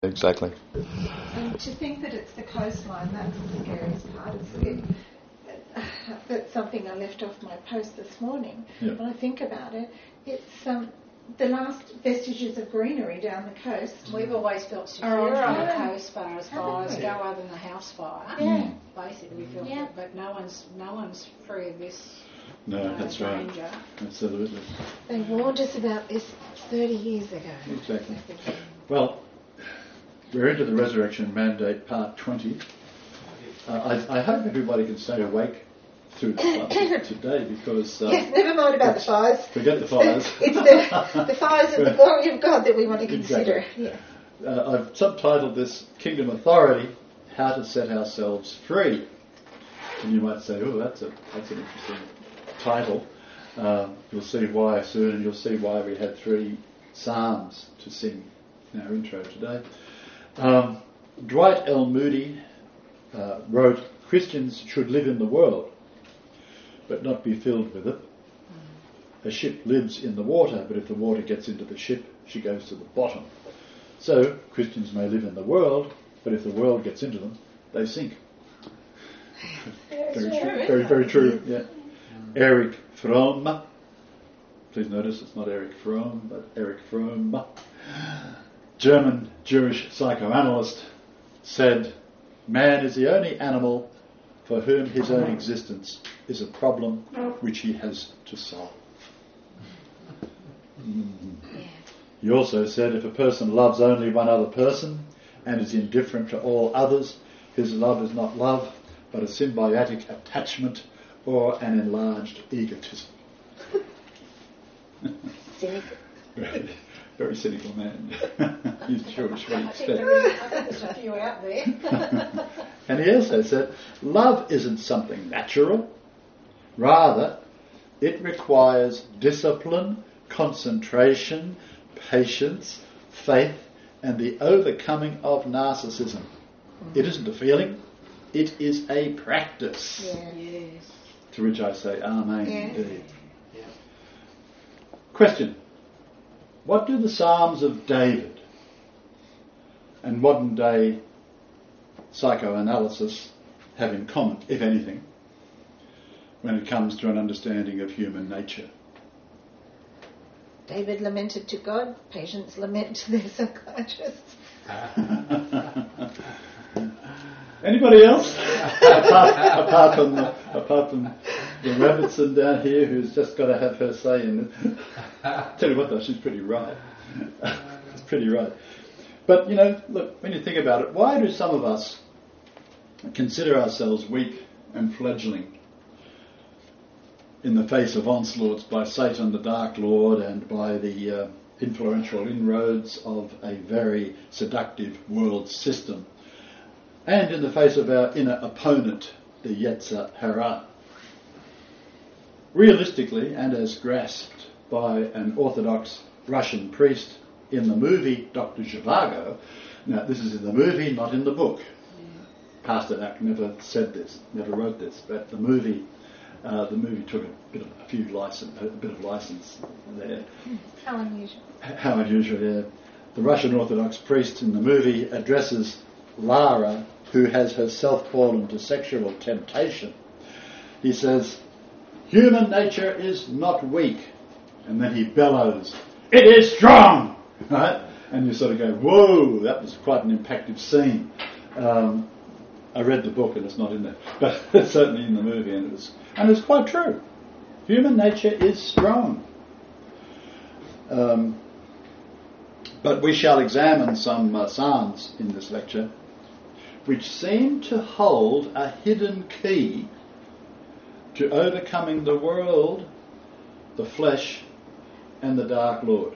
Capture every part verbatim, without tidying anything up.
Exactly. And to think that it's the coastline, that's the scariest part. It's it, that's something I left off my post this morning. Yeah. When I think about it, it's um, the last vestiges of greenery down the coast. We've always felt secure Oh, on the yeah. coast far as Haven't fires we? go, other than the house fire. Yeah. Basically, we feel Yeah. that, but no one's no one's free of this No, uh, that's right. danger. Absolutely. They warned us about this thirty years ago. Exactly. Well, we're into the Resurrection Mandate Part twenty. Uh, I, I hope everybody can stay awake through the today because... Uh, Yes, never mind about the fires. Forget the fires. It's the, the fires of the glory of God that we want to consider. Exactly. Yeah. Uh, I've subtitled this Kingdom Authority, How to Set Ourselves Free. And you might say, oh, that's a that's an interesting title. Um, you'll see why soon, and you'll see why we had three psalms to sing in our intro today. Um, Dwight L. Moody uh, wrote, Christians should live in the world, but not be filled with it. A ship lives in the water, but if the water gets into the ship, she goes to the bottom. So, Christians may live in the world, but if the world gets into them, they sink. Very true. Very, very true. Yeah. Erich Fromm. Please notice it's not Eric Fromm, but Erich Fromm. German Jewish psychoanalyst said, man is the only animal for whom his own existence is a problem which he has to solve. Mm. He also said, if a person loves only one other person and is indifferent to all others, his love is not love, but a symbiotic attachment or an enlarged egotism. Cynical. Very, very cynical man. He's Jewish, what he I think, said. there is, I think there's a few out there. And he also said, love isn't something natural. Rather, it requires discipline, concentration, patience, faith, and the overcoming of narcissism. It isn't a feeling, it is a practice. Yeah. Yes. To which I say, amen Yeah. indeed. Question. What do the Psalms of David and modern day psychoanalysis have in common, if anything, when it comes to an understanding of human nature? David lamented to God, patients lament to their psychiatrists. Anybody else? apart, apart from the, apart from the Robertson down here, who's just got to have her say in it. Tell you what, though, she's pretty right. She's pretty right. But you know, look, when you think about it, why do some of us consider ourselves weak and fledgling in the face of onslaughts by Satan, the Dark Lord, and by the uh, influential inroads of a very seductive world system, and in the face of our inner opponent, the Yetzer Hara? Realistically, and as grasped by an Orthodox Russian priest in the movie Doctor Zhivago, now this is in the movie, not in the book. Pasternak never said this, never wrote this, but the movie, uh, the movie took a bit of a few license, a bit of license there. How unusual. How unusual, yeah. The Russian Orthodox priest in the movie addresses Lara, who has herself fallen to sexual temptation. He says, human nature is not weak. And then he bellows, it is strong! Right? And you sort of go, whoa, that was quite an impactful scene. Um, I read the book and it's not in there, but it's certainly in the movie, and it was, and it's quite true. Human nature is strong. Um, but we shall examine some uh, psalms in this lecture which seem to hold a hidden key to overcoming the world, the flesh, and the Dark Lord.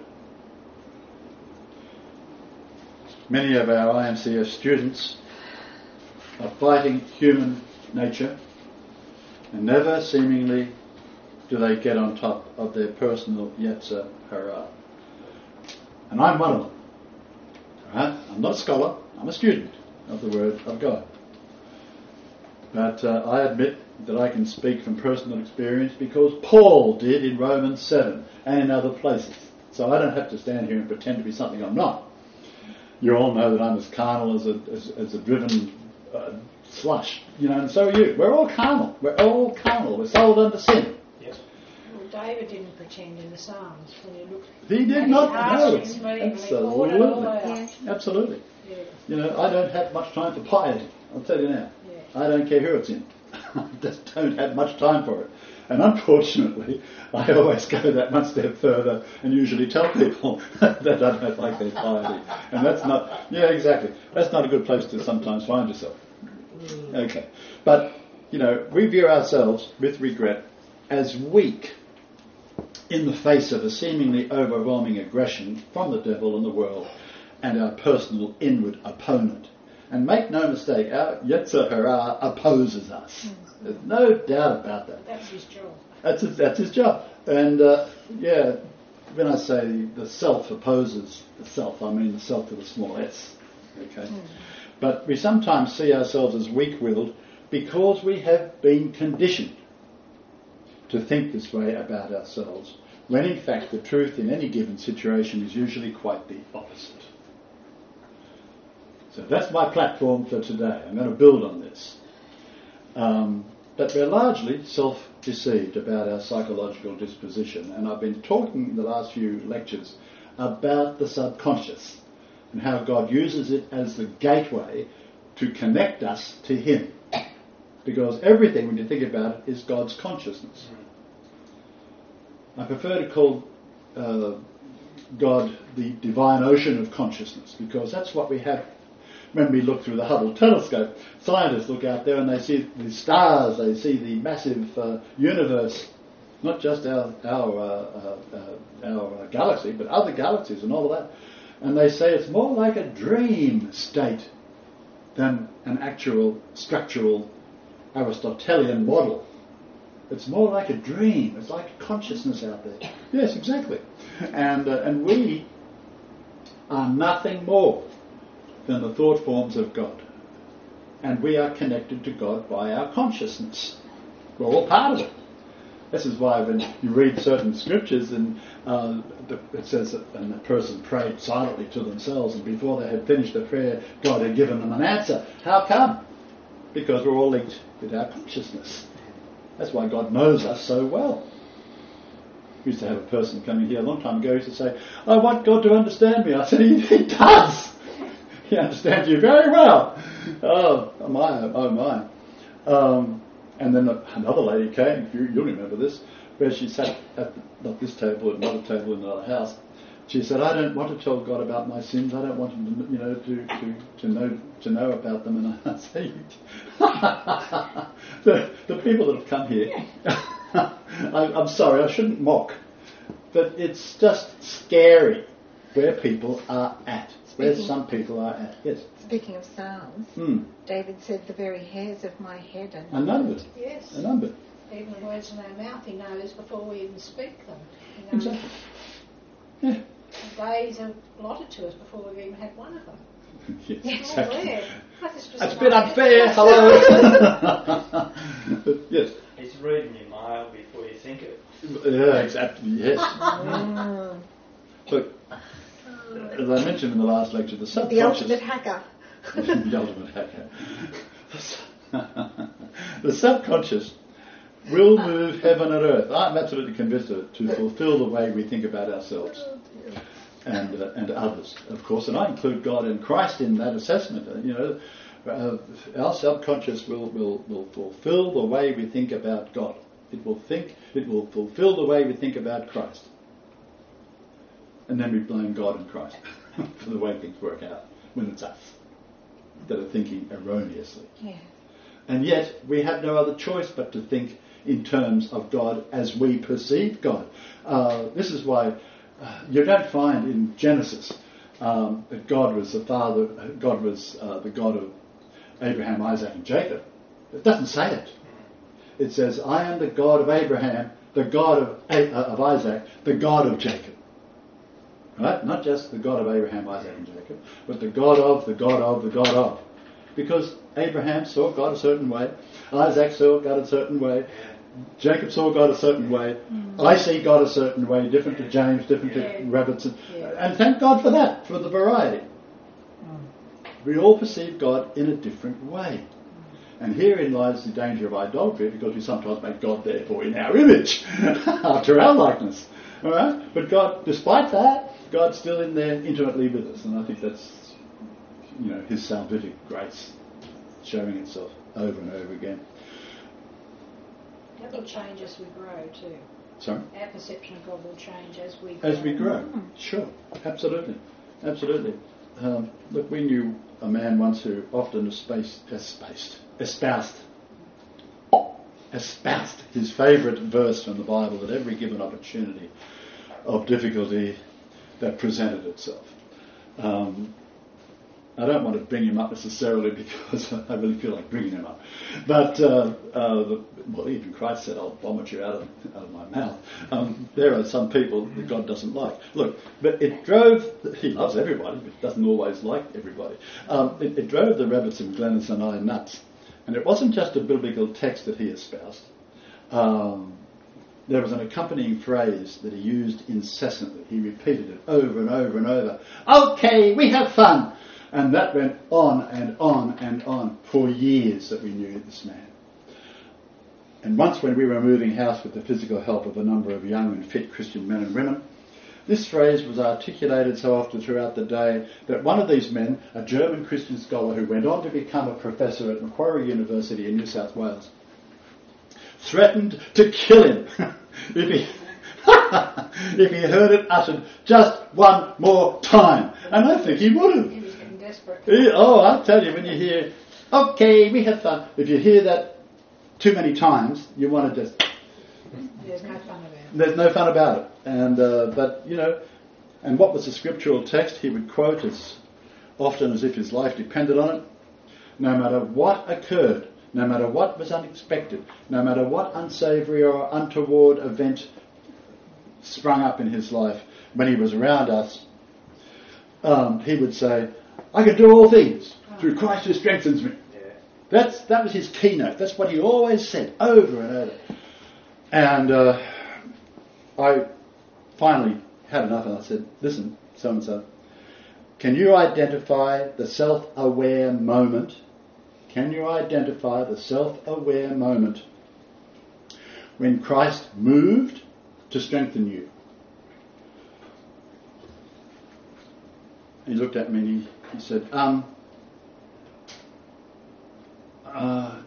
Many of our I M C S students are fighting human nature, and never seemingly do they get on top of their personal Yetzer Hara. And I'm one of them. Right? I'm not a scholar, I'm a student of the Word of God. But uh, I admit that I can speak from personal experience because Paul did in Romans seven and in other places. So I don't have to stand here and pretend to be something I'm not. You all know that I'm as carnal as a, as, as a driven uh, slush, you know, and so are you. We're all carnal. We're all carnal. We're sold under sin. Yes. Well, David didn't pretend in the Psalms when you look. He did at not his know. heart, his meaning, he poured it all out. Absolutely. Absolutely. Yeah. You know, I don't have much time for piety. I'll tell you now. Yeah. I don't care who it's in. I just don't have much time for it. And unfortunately, I always go that one step further and usually tell people that I don't like their piety. And that's not, yeah, exactly. That's not a good place to sometimes find yourself. Okay. But, you know, we view ourselves, with regret, as weak in the face of a seemingly overwhelming aggression from the devil and the world and our personal inward opponent. And make no mistake, our Yetzer Hara opposes us. There's no doubt about that. That's his job. That's his, that's his job. And, uh, yeah, when I say the self opposes the self, I mean the self with a small s. Okay? Mm. But we sometimes see ourselves as weak-willed because we have been conditioned to think this way about ourselves, when in fact the truth in any given situation is usually quite the opposite. So that's my platform for today. I'm going to build on this. Um, but we're largely self-deceived about our psychological disposition, and I've been talking in the last few lectures about the subconscious and how God uses it as the gateway to connect us to Him. Because everything, when you think about it, is God's consciousness. I prefer to call uh, God the divine ocean of consciousness, because that's what we have when we look through the Hubble telescope. Scientists look out there and they see the stars, they see the massive uh, universe, not just our our, uh, uh, uh, our uh, galaxy, but other galaxies and all of that. And they say it's more like a dream state than an actual structural Aristotelian model. It's more like a dream. It's like a consciousness out there. Yes, exactly. And uh, and we are nothing more than the thought forms of God. And we are connected to God by our consciousness. We're all part of it. This is why when you read certain scriptures and uh, it says that and the person prayed silently to themselves, and before they had finished the prayer, God had given them an answer. How come? Because we're all linked with our consciousness. That's why God knows us so well. We used to have a person coming here a long time ago who used to say, I want God to understand me. I said, he, he does. He understands you very well. Oh, my, oh my. Um, and then another lady came, you, you'll remember this, where she sat at the, not this table, at another table in another house. She said, I don't want to tell God about my sins. I don't want him to, you know, to, to, to know to know about them. And I say, the, the people that have come here, I, I'm sorry, I shouldn't mock, but it's just scary where people are at, where Speaking some people are at. Yes. Speaking of Psalms, Mm. David said, the very hairs of my head are A number. Yes. A number. Even the words in our mouth, he knows before we even speak them. He knows Exactly. Yeah. the days are allotted to us before we've even had one of them. Yes, Oh, exactly. yeah. That is just That's a an bit idea. unfair. Hello. But yes. It's reading your mail before you think it. Yeah, exactly. Yes. Mm. Look, as I mentioned in the last lecture, the The subconscious. ultimate hacker. the ultimate hacker. The subconscious will move heaven and earth. I'm absolutely convinced of it, to fulfill the way we think about ourselves and uh, and others, of course. And I include God and Christ in that assessment. Uh, you know, uh, our subconscious will, will, will fulfill the way we think about God. It will think. It will fulfill the way we think about Christ. And then we blame God and Christ for the way things work out when it's us that are thinking erroneously. Yeah. And yet we have no other choice but to think in terms of God as we perceive God. Uh, this is why uh, you don't find in Genesis um, that God was the father, God was uh, the God of Abraham, Isaac and Jacob. It doesn't say it. It says, I am the God of Abraham, the God of, uh, of Isaac, the God of Jacob. Right? Not just the God of Abraham, Isaac and Jacob, but the God of, the God of, the God of. Because Abraham saw God a certain way, Isaac saw God a certain way, Jacob saw God a certain way, mm. I see God a certain way, different to James, different to Robertson. Yeah. And thank God for that, for the variety. We all perceive God in a different way. And herein lies the danger of idolatry, because we sometimes make God therefore in our image, after our likeness. All right? But God, despite that, God's still in there intimately with us. And I think that's, you know, his salvific grace showing itself over and over again. That will change as we grow too. Sorry? Our perception of God will change as we grow. As we grow, sure, absolutely, absolutely. Um, look, we knew a man once who often espoused, espoused, espoused, espoused his favourite verse from the Bible at every given opportunity of difficulty that presented itself. Um, I don't want to bring him up necessarily because I really feel like bringing him up. But, uh, uh, the, well, even Christ said, I'll vomit you out of, out of my mouth. Um, there are some people that God doesn't like. Look, but it drove, he loves everybody, but doesn't always like everybody. Um, it, it drove the rabbits and Glennis and I nuts. And it wasn't just a biblical text that he espoused. Um, there was an accompanying phrase that he used incessantly. He repeated it over and over and over. Okay, we have fun. And that went on and on and on for years that we knew this man. And once when we were moving house with the physical help of a number of young and fit Christian men and women, this phrase was articulated so often throughout the day that one of these men, a German Christian scholar who went on to become a professor at Macquarie University in New South Wales, threatened to kill him if he if he heard it uttered just one more time. And I think he would have. He was getting desperate. He, oh, I'll tell you, when you hear, okay, we have fun, if you hear that too many times, you want to just... There's no fun about it. There's no fun about it. And uh, but, you know, and what was the scriptural text he would quote as often as if his life depended on it? No matter what occurred, no matter what was unexpected, no matter what unsavoury or untoward event sprung up in his life when he was around us, um, he would say, I can do all things through Christ who strengthens me. Yeah. That's That was his keynote. That's what he always said over and over. And uh, I finally had enough and I said, listen, so-and-so, can you identify the self-aware moment? Can you identify the self-aware moment when Christ moved to strengthen you? He looked at me and he, he said, um, uh,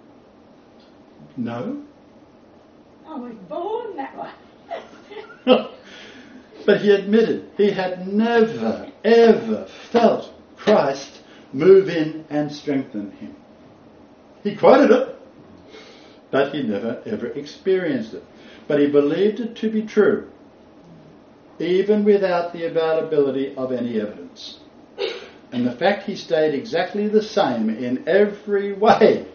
no. I was born that way. But he admitted he had never, ever felt Christ move in and strengthen him. He quoted it, but he never, ever experienced it. But he believed it to be true, even without the availability of any evidence. And the fact he stayed exactly the same in every way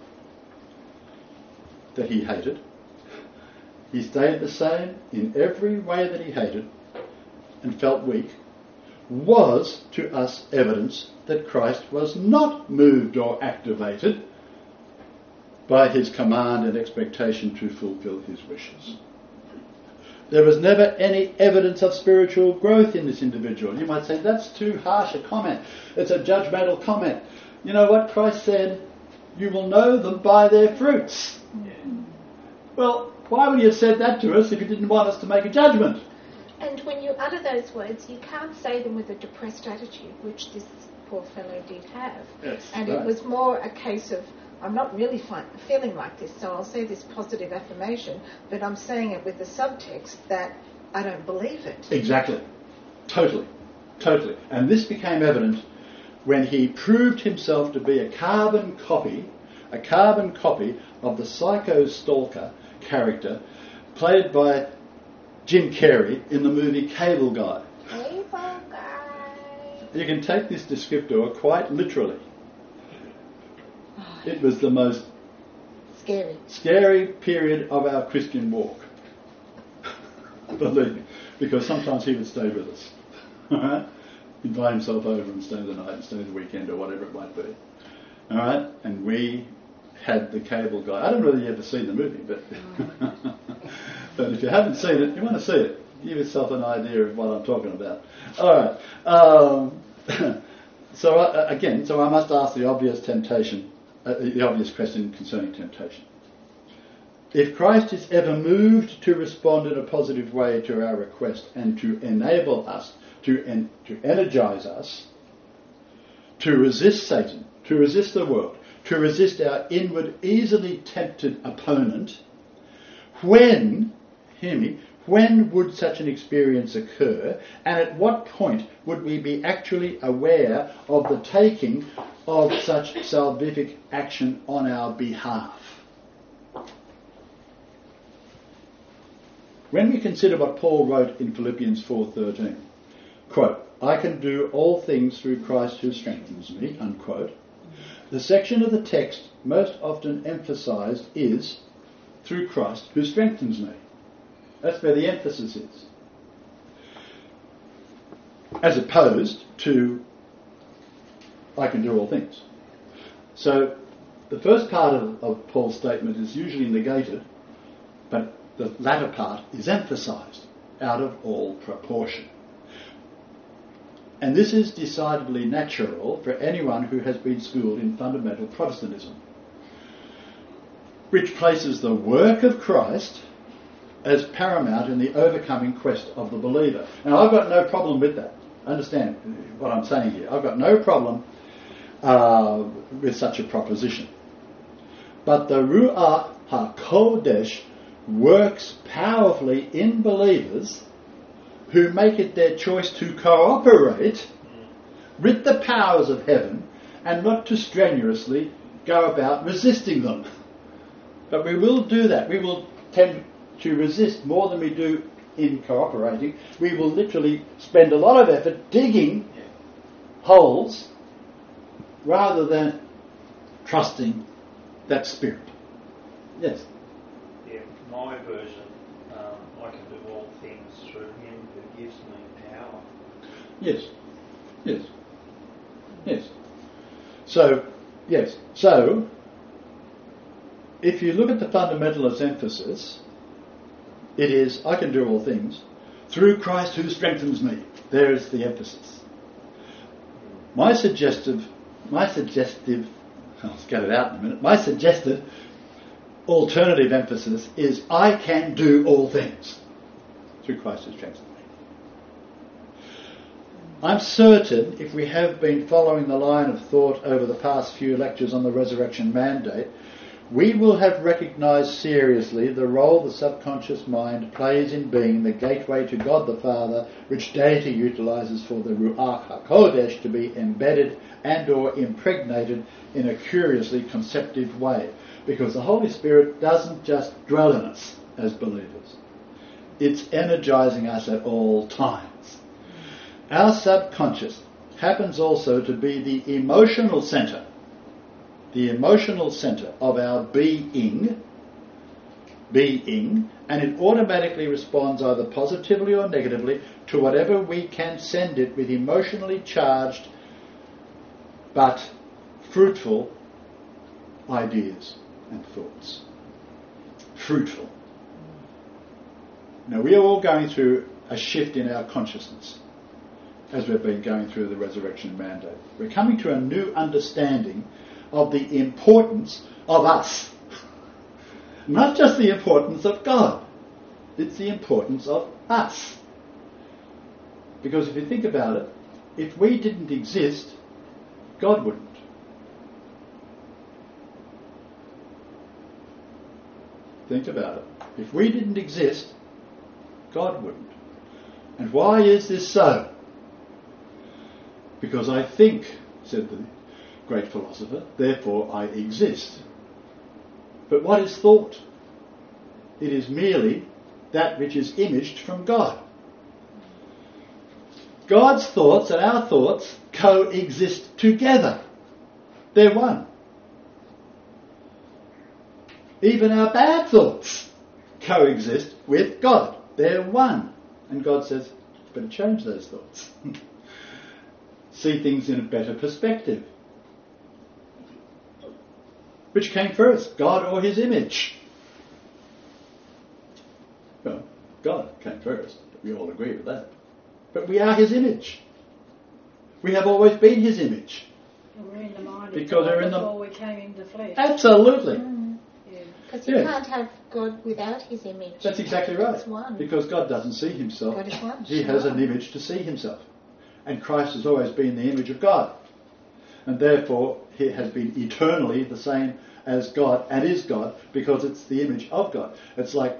that he hated, he stayed the same in every way that he hated and felt weak, was to us evidence that Christ was not moved or activated by his command and expectation to fulfill his wishes. There was never any evidence of spiritual growth in this individual. You might say, that's too harsh a comment. It's a judgmental comment. You know what Christ said? You will know them by their fruits. Yeah. Well, why would he have said that to us if he didn't want us to make a judgment? And when you utter those words, you can't say them with a depressed attitude, which this poor fellow did have. Yes, and right. it was more a case of, I'm not really fi- feeling like this, so I'll say this positive affirmation, but I'm saying it with the subtext that I don't believe it. Exactly. Totally. Totally. And this became evident when he proved himself to be a carbon copy, a carbon copy of the psycho stalker character played by Jim Carrey in the movie Cable Guy. Cable Guy. You can take this descriptor quite literally. It was the most Scary. scary period of our Christian walk. Believe me. Because sometimes he would stay with us. Alright? He'd buy himself over and stay the night and stay the weekend or whatever it might be. Alright? And we had the Cable Guy. I don't know whether you've ever seen the movie, but but if you haven't seen it, you want to see it. Give yourself an idea of what I'm talking about. Alright. Um, So uh, again, so I must ask the obvious temptation, uh, the obvious question concerning temptation. If Christ is ever moved to respond in a positive way to our request and to enable us, to, en- to energize us, to resist Satan, to resist the world, to resist our inward, easily tempted opponent, when, hear me, when would such an experience occur, and at what point would we be actually aware of the taking of such salvific action on our behalf? When we consider what Paul wrote in Philippians four thirteen, quote, I can do all things through Christ who strengthens me, unquote, the section of the text most often emphasised is through Christ who strengthens me. That's where the emphasis is. As opposed to I can do all things. So the first part of, of Paul's statement is usually negated, but the latter part is emphasised out of all proportion. And this is decidedly natural for anyone who has been schooled in fundamental Protestantism, which places the work of Christ as paramount in the overcoming quest of the believer. Now, I've got no problem with that. Understand what I'm saying here. I've got no problem uh, with such a proposition. But the Ruach HaKodesh works powerfully in believers who make it their choice to cooperate with the powers of heaven and not to strenuously go about resisting them. But we will do that. We will tend to resist more than we do in cooperating. We will literally spend a lot of effort digging holes rather than trusting that spirit. Yes? Yeah, my version, um, I can do all things through him who gives me power. Yes. Yes. Yes. So, yes. So, if you look at the fundamentalist emphasis, it is, I can do all things through Christ who strengthens me. There is the emphasis. My suggestive, my suggestive, I'll get it out in a minute, my suggested alternative emphasis is, I can do all things through Christ who strengthens me. I'm certain if we have been following the line of thought over the past few lectures on the resurrection mandate, we will have recognised seriously the role the subconscious mind plays in being the gateway to God the Father, which deity utilises for the Ruach HaKodesh to be embedded and or impregnated in a curiously conceptive way. Because the Holy Spirit doesn't just dwell in us as believers. It's energising us at all times. Our subconscious happens also to be the emotional centre the emotional centre of our being, being, and it automatically responds either positively or negatively to whatever we can send it with emotionally charged but fruitful ideas and thoughts. Fruitful. Now, we are all going through a shift in our consciousness as we've been going through the resurrection mandate. We're coming to a new understanding of the importance of us. Not just the importance of God. It's the importance of us. Because if you think about it, if we didn't exist, God wouldn't. Think about it. If we didn't exist, God wouldn't. And why is this so? Because I think, said the great philosopher, therefore I exist. But what is thought? It is merely that which is imaged from God. God's thoughts and our thoughts coexist together. They're one. Even our bad thoughts coexist with God. They're one. And God says, you better change those thoughts. See things in a better perspective. Which came first, God or his image? Well, God came first. We all agree with that. But we are his image. We have always been his image. We're in the mind of Because God we're in the- before we came into the flesh. Absolutely. Because you Yeah. can't have God without his image. That's exactly right. It's one. Because God doesn't see himself. God is one. He has an image to see himself. And Christ has always been the image of God. And therefore, he has been eternally the same as God and is God because it's the image of God. It's like,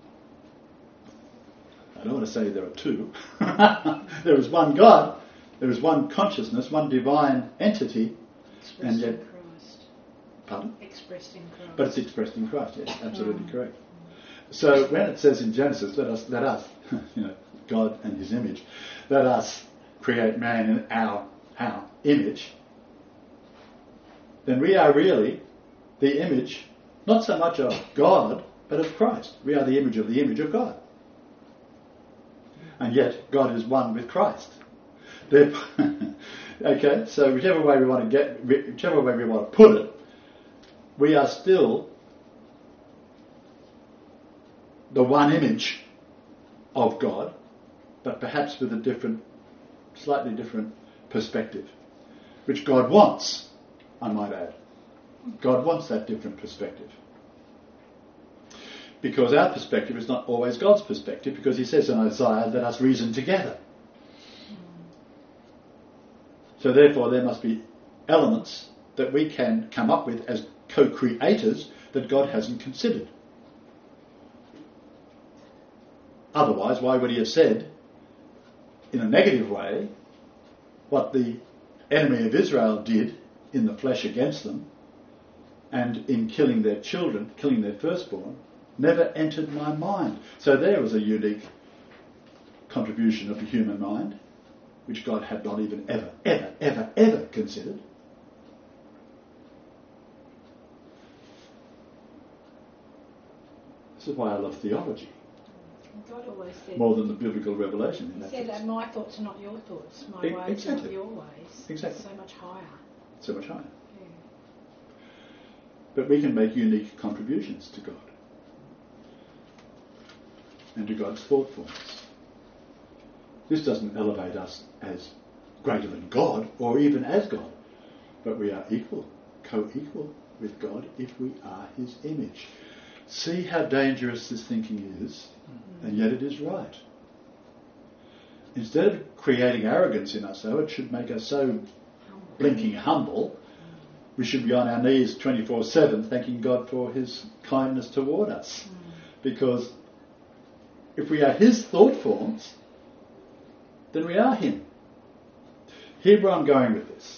I don't want to say there are two. There is one God, there is one consciousness, one divine entity, Expressed and yet- in Christ. pardon? Expressed in Christ. But it's expressed in Christ, yes, absolutely correct. So when it says in Genesis, let us, let us, you know, God and his image, let us create man in our, our image, then we are really the image, not so much of God, but of Christ. We are the image of the image of God. And yet God is one with Christ. Therefore, okay, so whichever way we want to get, whichever way we want to put it, we are still the one image of God, but perhaps with a different, slightly different perspective, which God wants, I might add. God wants that different perspective. Because our perspective is not always God's perspective, because he says in Isaiah, let us reason together. So therefore there must be elements that we can come up with as co-creators that God hasn't considered. Otherwise, why would he have said, in a negative way, what the enemy of Israel did in the flesh against them, and in killing their children, killing their firstborn, never entered my mind. So there was a unique contribution of the human mind, which God had not even ever, ever, ever, ever considered. This is why I love theology, God always said, more than the biblical revelation. In he that said, sense. "And my thoughts are not your thoughts, my E- ways exactly. are not your ways." Exactly. So much higher. So much higher. Yeah. But we can make unique contributions to God and to God's thought forms. This doesn't elevate us as greater than God or even as God, but we are equal, co-equal with God if we are his image. See how dangerous this thinking is, and yet it is right. Instead of creating arrogance in us, though, it should make us so blinking humble. We should be on our knees twenty-four seven thanking God for his kindness toward us. Because if we are his thought forms, then we are him. Here where I'm going with this.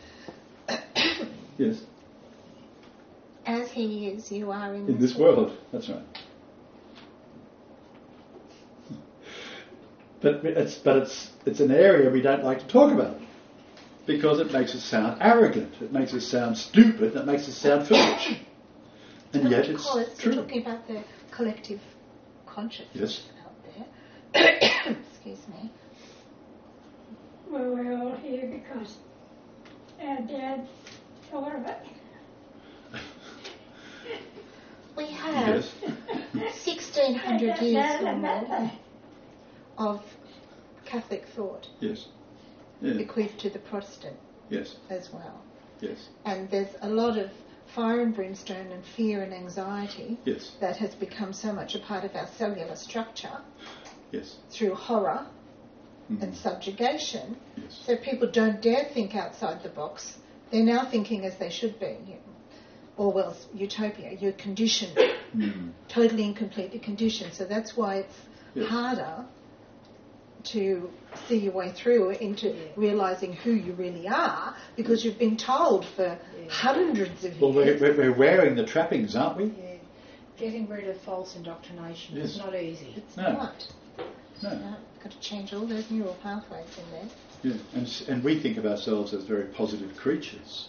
Yes, As he is, you are in, in this world. That's right. But it's but it's it's an area we don't like to talk about, because it makes us sound arrogant, it makes us sound stupid, it makes us sound foolish. And What yet do you it's call it? true. You're talking about the collective consciousness Yes. out there. Excuse me. Well, we're all here because our dad thought of it. We have Yes. sixteen hundred years Doesn't or more matter. of Catholic thought Yes. Yeah. bequeathed to the Protestant Yes. as well. Yes. And there's a lot of fire and brimstone and fear and anxiety Yes. that has become so much a part of our cellular structure Yes. through horror Mhm. and subjugation. Yes. So people don't dare think outside the box. They're now thinking as they should be. Orwell's utopia. You're conditioned, Mm. totally and completely conditioned. So that's why it's Yes. harder to see your way through into Yeah. realising who you really are, because you've been told for Yeah. hundreds of Well, we're, years. we're we're wearing the trappings, aren't we? Yeah. Getting rid of false indoctrination is Yes. not easy. It's No. not. No. No, got to change all those neural pathways in there. Yeah. And s- and we think of ourselves as very positive creatures,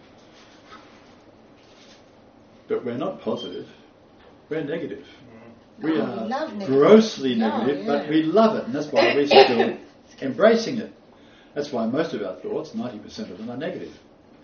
but we're not positive. We're negative. We Oh, are we love negative. grossly No, negative, yeah. but we love it, and that's why we're still embracing it. That's why most of our thoughts, ninety percent of them, are negative.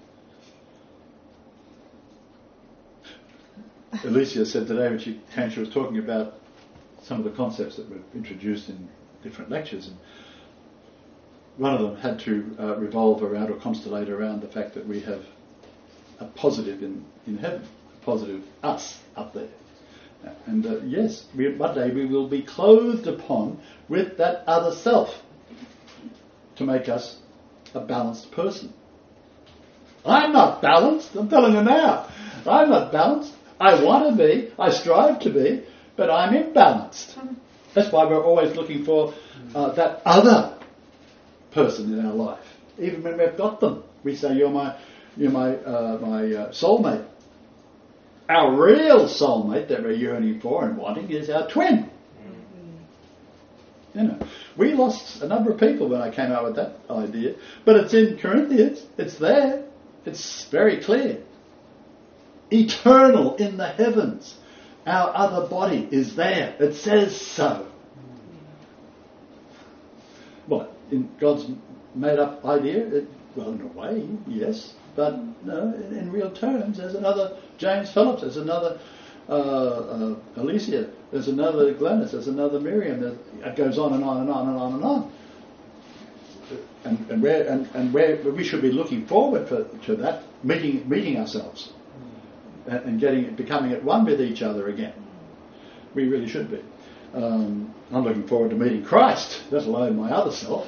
Alicia said today when she came, she was talking about some of the concepts that were introduced in different lectures, and one of them had to uh, revolve around or constellate around the fact that we have a positive in, in heaven, a positive us up there. And uh, yes, we, one day we will be clothed upon with that other self to make us a balanced person. I'm not balanced, I'm telling you now. I'm not balanced. I want to be, I strive to be, but I'm imbalanced. That's why we're always looking for uh, that other person in our life. Even when we've got them, we say, you're my, you're my, uh, my uh, soulmate. Our real soulmate that we're yearning for and wanting is our twin. You know, we lost a number of people when I came out with that idea, but it's in Corinthians. It's there. It's very clear. Eternal in the heavens. Our other body is there. It says so. What? In God's made-up idea? It, well, in a way, yes. But no, in, in real terms, there's another James Phillips, there's another uh, uh, Alicia, there's another Glennis, there's another Miriam. There's, it goes on and on and on and on and on. And, and, where, and, and where we should be looking forward for, to that, meeting meeting ourselves and, and getting becoming at one with each other again. We really should be. Um, I'm looking forward to meeting Christ, let alone my other self.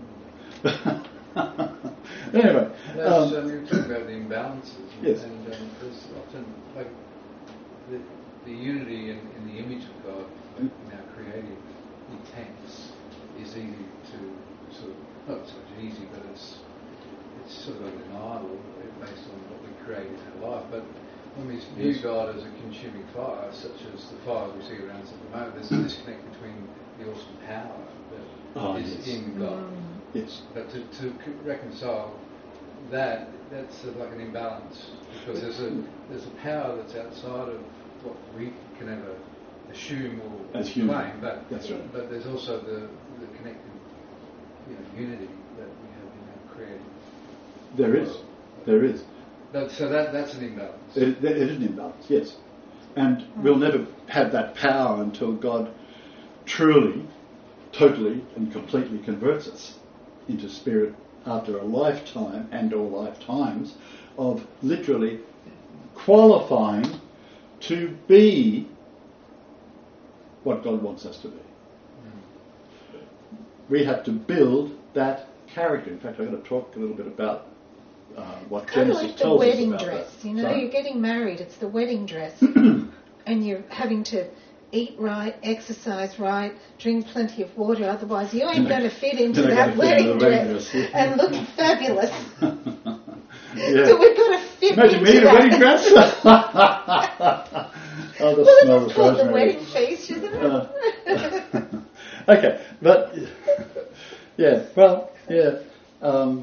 Anyway, That's, um, um, you were talking about the imbalances, and, yes. and um, there's often like the, the unity in, in the image of God in our creative intents is easy to sort of, not so much easy, but it's it's sort of undeniable based on what we create in our life. But when we view Yes. God as a consuming fire, such as the fire we see around us at the moment, there's a disconnect between the awesome power that Oh, is yes. in God. yes. But to, to c- reconcile that, that's sort of like an imbalance, because there's a there's a power that's outside of what we can ever assume or As human. claim. But That's right. but there's also the the connected, you know, unity that we have in our creative. There is. world. There is. But so that that's an imbalance. It, it is an imbalance, yes. And we'll never have that power until God truly, totally and completely converts us into spirit after a lifetime and or lifetimes of literally qualifying to be what God wants us to be. Mm. We have to build that character. In fact, I'm going to talk a little bit about uh, what Kind of Genesis like the tells us wedding about dress, that. you know, Sorry? you're getting married, it's the wedding dress, and you're having to eat right, exercise right, drink plenty of water, otherwise you ain't going to fit into You're not that gonna fit into wedding the wedding dress dress, yeah. and look fabulous. Yeah. So we've got to fit Imagine into me in a that. wedding dress. Oh, the Well, smell it's of called the rosemary. wedding feast, isn't it? Uh, okay, but yeah, well, yeah. Um,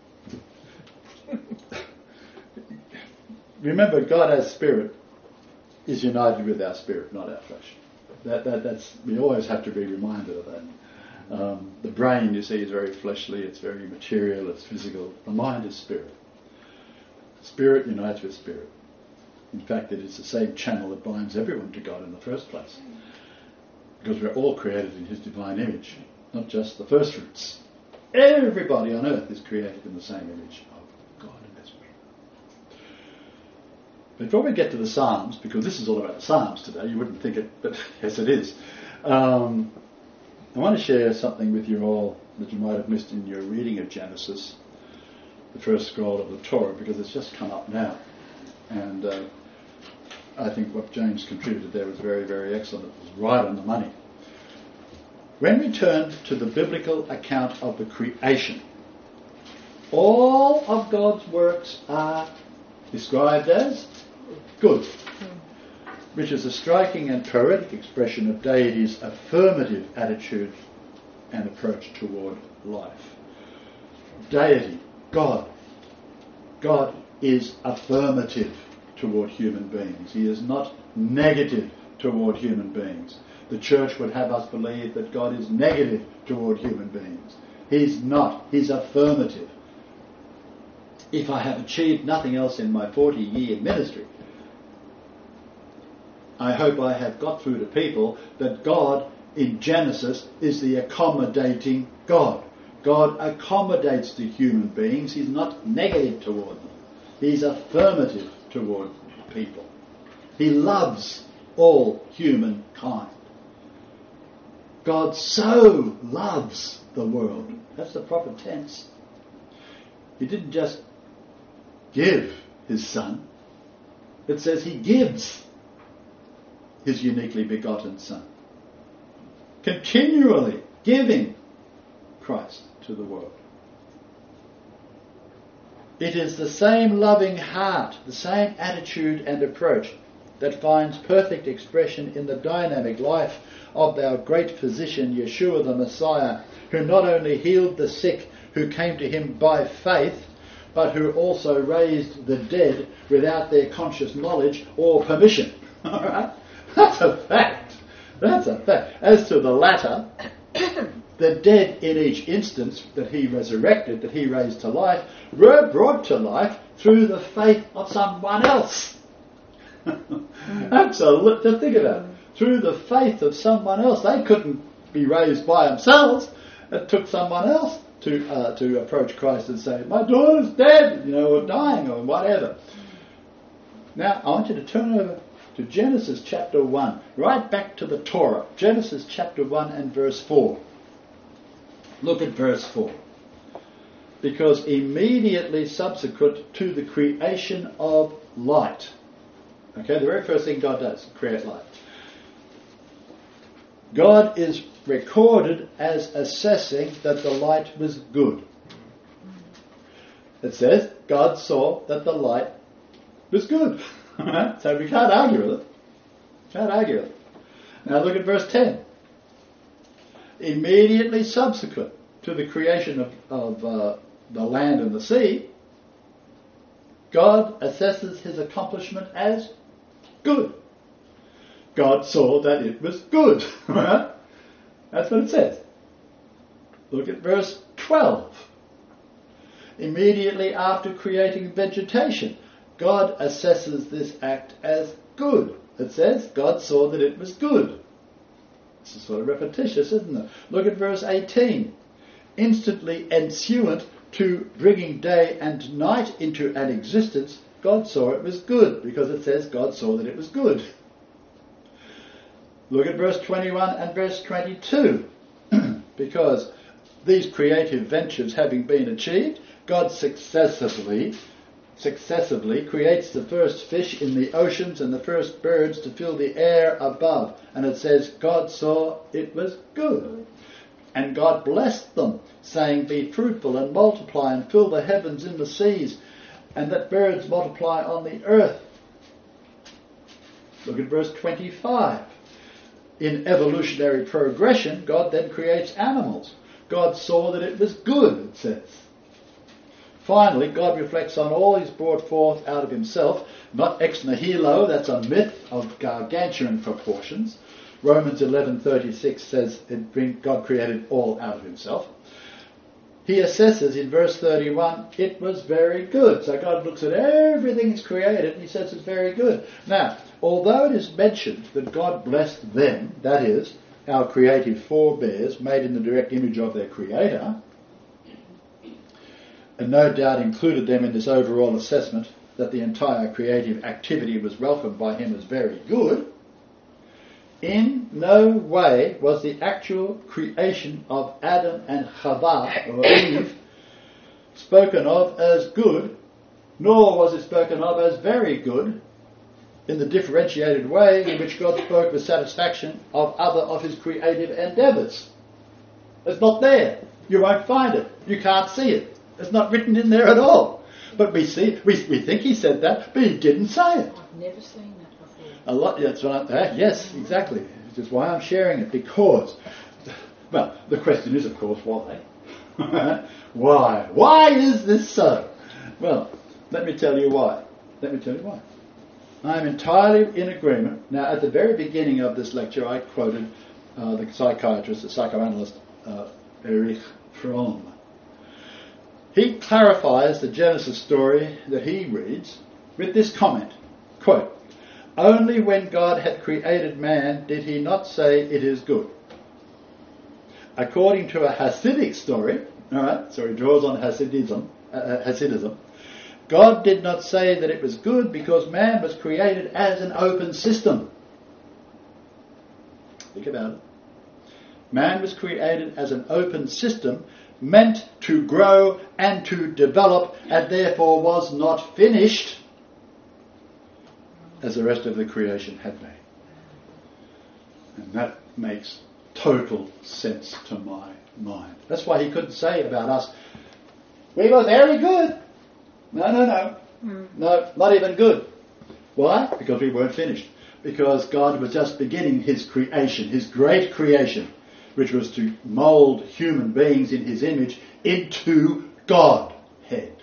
remember, God as spirit is united with our spirit, not our flesh. That, that that's we always have to be reminded of that. Um, the brain, you see, is very fleshly. It's very material. It's physical. The mind is spirit. Spirit unites with spirit. In fact, it is the same channel that binds everyone to God in the first place. Because we're all created in His divine image, not just the first fruits. Everybody on earth is created in the same image of God and His Word. Before we get to the Psalms, because this is all about the Psalms today, you wouldn't think it, but yes it is. Um, I want to share something with you all that you might have missed in your reading of Genesis, the first scroll of the Torah, because it's just come up now. And uh, I think what James contributed there was very, very excellent. It was right on the money. When we turn to the biblical account of the creation, all of God's works are described as good, which is a striking and poetic expression of deity's affirmative attitude and approach toward life. Deity, God. God is affirmative toward human beings. He is not negative toward human beings. The church would have us believe that God is negative toward human beings. He's not. He's affirmative. If I have achieved nothing else in my forty-year ministry, I hope I have got through to people that God in Genesis is the accommodating God. God accommodates to human beings. He's not negative toward them. He's affirmative toward people. He loves all humankind. God so loves the world. That's the proper tense. He didn't just give his Son. It says he gives his uniquely begotten Son. Continually giving Christ to the world. It is the same loving heart, the same attitude and approach that finds perfect expression in the dynamic life of our great physician, Yeshua the Messiah, who not only healed the sick who came to him by faith, but who also raised the dead without their conscious knowledge or permission. All right? That's a fact. That's a fact. As to the latter, the dead in each instance that he resurrected, that he raised to life, were brought to life through the faith of someone else. Absolutely. Just think about it. Through the faith of someone else. They couldn't be raised by themselves. It took someone else to uh, to approach Christ and say, my daughter's dead, you know, or dying, or whatever. Now, I want you to turn over to Genesis chapter one, right back to the Torah. Genesis chapter one and verse four. Look at verse four. Because immediately subsequent to the creation of light. Okay, the very first thing God does, create light. God is recorded as assessing that the light was good. It says, God saw that the light was good. So we can't argue with it. Can't argue with it. Now look at verse ten. Immediately subsequent to the creation of, of uh, the land and the sea, God assesses his accomplishment as good. God saw that it was good. That's what it says. Look at verse twelve. Immediately after creating vegetation, God assesses this act as good. It says, God saw that it was good. This is sort of repetitious, isn't it? Look at verse eighteen. Instantly ensuant to bringing day and night into an existence, God saw it was good, because it says God saw that it was good. Look at verse twenty-one and verse twenty-two. Because these creative ventures having been achieved, God successively, successively creates the first fish in the oceans and the first birds to fill the air above. And it says, God saw it was good. And God blessed them, saying, be fruitful and multiply and fill the heavens and the seas, and that birds multiply on the earth. Look at verse twenty-five. In evolutionary progression, God then creates animals. God saw that it was good, it says. Finally, God reflects on all he's brought forth out of himself, not ex nihilo, that's a myth of gargantuan proportions. Romans eleven thirty-six says it bring, God created all out of himself. He assesses in verse thirty-one, it was very good. So God looks at everything he's created and he says it's very good. Now, although it is mentioned that God blessed them, that is, our creative forebears made in the direct image of their Creator, and no doubt included them in this overall assessment that the entire creative activity was welcomed by him as very good, in no way was the actual creation of Adam and Chava, or Eve, spoken of as good, nor was it spoken of as very good, in the differentiated way in which God spoke with satisfaction of other of his creative endeavours. It's not there. You won't find it. You can't see it. It's not written in there at all. But we see, we, we think he said that, but he didn't say it. I've never seen that before. A lot. That's what. I, uh, yes, exactly. Which is why I'm sharing it, because, well, the question is, of course, why? Why? Why is this so? Well, let me tell you why. Let me tell you why. I'm entirely in agreement. Now, at the very beginning of this lecture, I quoted uh, the psychiatrist, the psychoanalyst uh, Erich Fromm. He clarifies the Genesis story that he reads with this comment, quote, only when God had created man did he not say it is good. According to a Hasidic story, All right, so he draws on Hasidism. Uh, Hasidism. God did not say that it was good because man was created as an open system. Think about it. Man was created as an open system, meant to grow and to develop, and therefore was not finished as the rest of the creation had been. And that makes total sense to my mind. That's why he couldn't say about us, we were very good. No, no, no. Mm. No, not even good. Why? Because we weren't finished. Because God was just beginning his creation, his great creation, which was to mould human beings in his image into Godhead.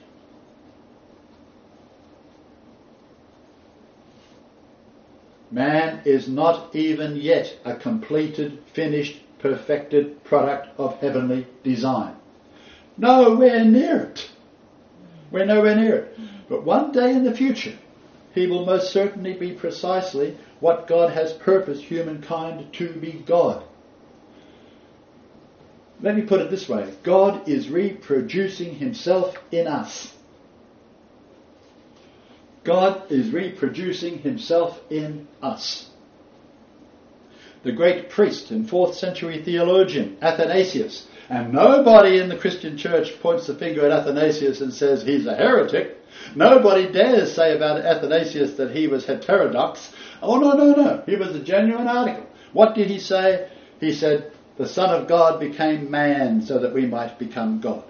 Man is not even yet a completed, finished, perfected product of heavenly design. Nowhere near it. We're nowhere near it. But one day in the future, he will most certainly be precisely what God has purposed humankind to be God. Let me put it this way. God is reproducing himself in us. God is reproducing himself in us. The great priest and fourth century theologian, Athanasius, and nobody in the Christian church points the finger at Athanasius and says he's a heretic. Nobody dares say about Athanasius that he was heterodox. Oh, no, no, no. He was a genuine article. What did he say? He said, the Son of God became man so that we might become God.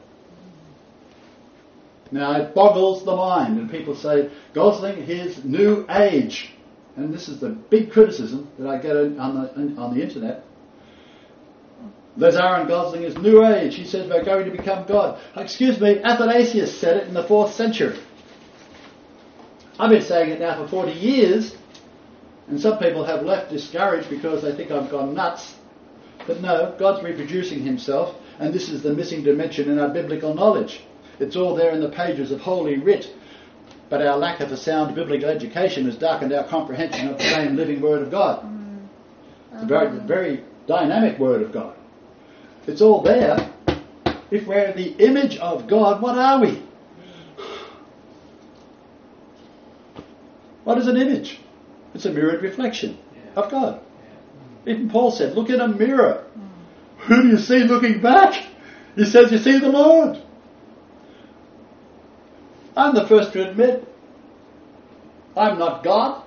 Now, it boggles the mind, and people say, Gosling, his new age. And this is the big criticism that I get on the, on the internet. Les Aaron Gosling is new age. He says we're going to become God. Excuse me, Athanasius said it in the fourth century. I've been saying it now for forty years, and some people have left discouraged because they think I've gone nuts. But no, God's reproducing himself, and this is the missing dimension in our biblical knowledge. It's all there in the pages of Holy Writ, but our lack of a sound biblical education has darkened our comprehension of the same living Word of God. It's a very, very dynamic Word of God. It's all there. If we're the image of God, what are we? What is an image? It's a mirrored reflection yeah. of God. Yeah. Even Paul said, look in a mirror. Mm. Who do you see looking back? He says, you see the Lord. I'm the first to admit I'm not God.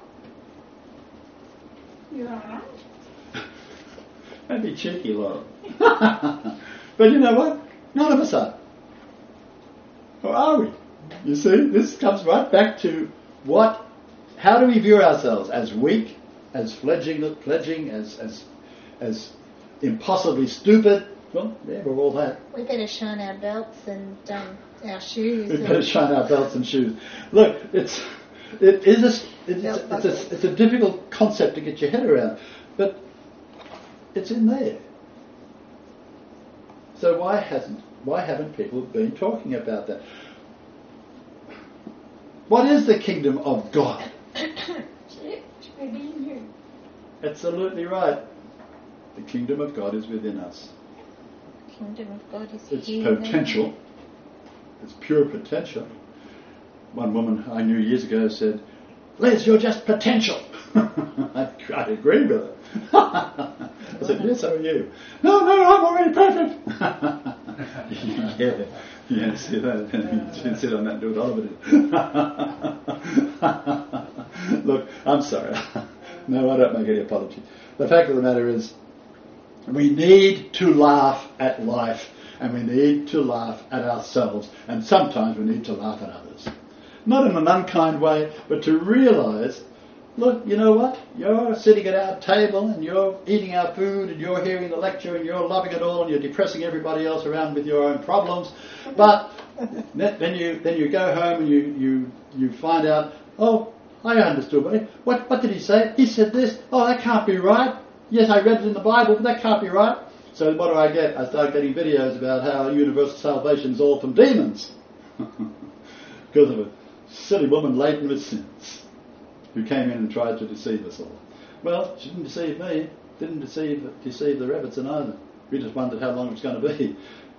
You are. Don't be cheeky, Laura. But you know what? None of us are. Or are we? You see, this comes right back to what, how do we view ourselves? As weak, as fledging, fledging as, as, as impossibly stupid? Well, yeah, we're all that. We better shine our belts and um, our shoes. We better shine our belts and shoes. Look, it's it is a, it's, it's, it's, a, it's a difficult concept to get your head around, but it's in there. So why hasn't why haven't people been talking about that? What is the kingdom of God? It's within you. Absolutely right. The kingdom of God is within us. The kingdom of God is It's here. potential. It's pure potential. One woman I knew years ago said, Les, you're just potential. I, I agree with her. I said, yes, so are you. No, no, I'm already perfect. yeah, yeah, see that. You didn't sit on that and do what Oliver did. Look, I'm sorry. No, I don't make any apology. The fact of the matter is, we need to laugh at life, and we need to laugh at ourselves, and sometimes we need to laugh at others. Not in an unkind way, but to realise, look, you know what? You're sitting at our table and you're eating our food and you're hearing the lecture and you're loving it all and you're depressing everybody else around with your own problems. But then you then you go home and you, you, you find out, oh, I understood. What, what what did he say? He said this. Oh, that can't be right. Yes, I read it in the Bible, but that can't be right. So what do I get? I start getting videos about how universal salvation is all from demons. Because of a silly woman laden with sins who came in and tried to deceive us all. Well, she didn't deceive me, didn't deceive deceive the Rebbitzin either. We just wondered how long it was going to be.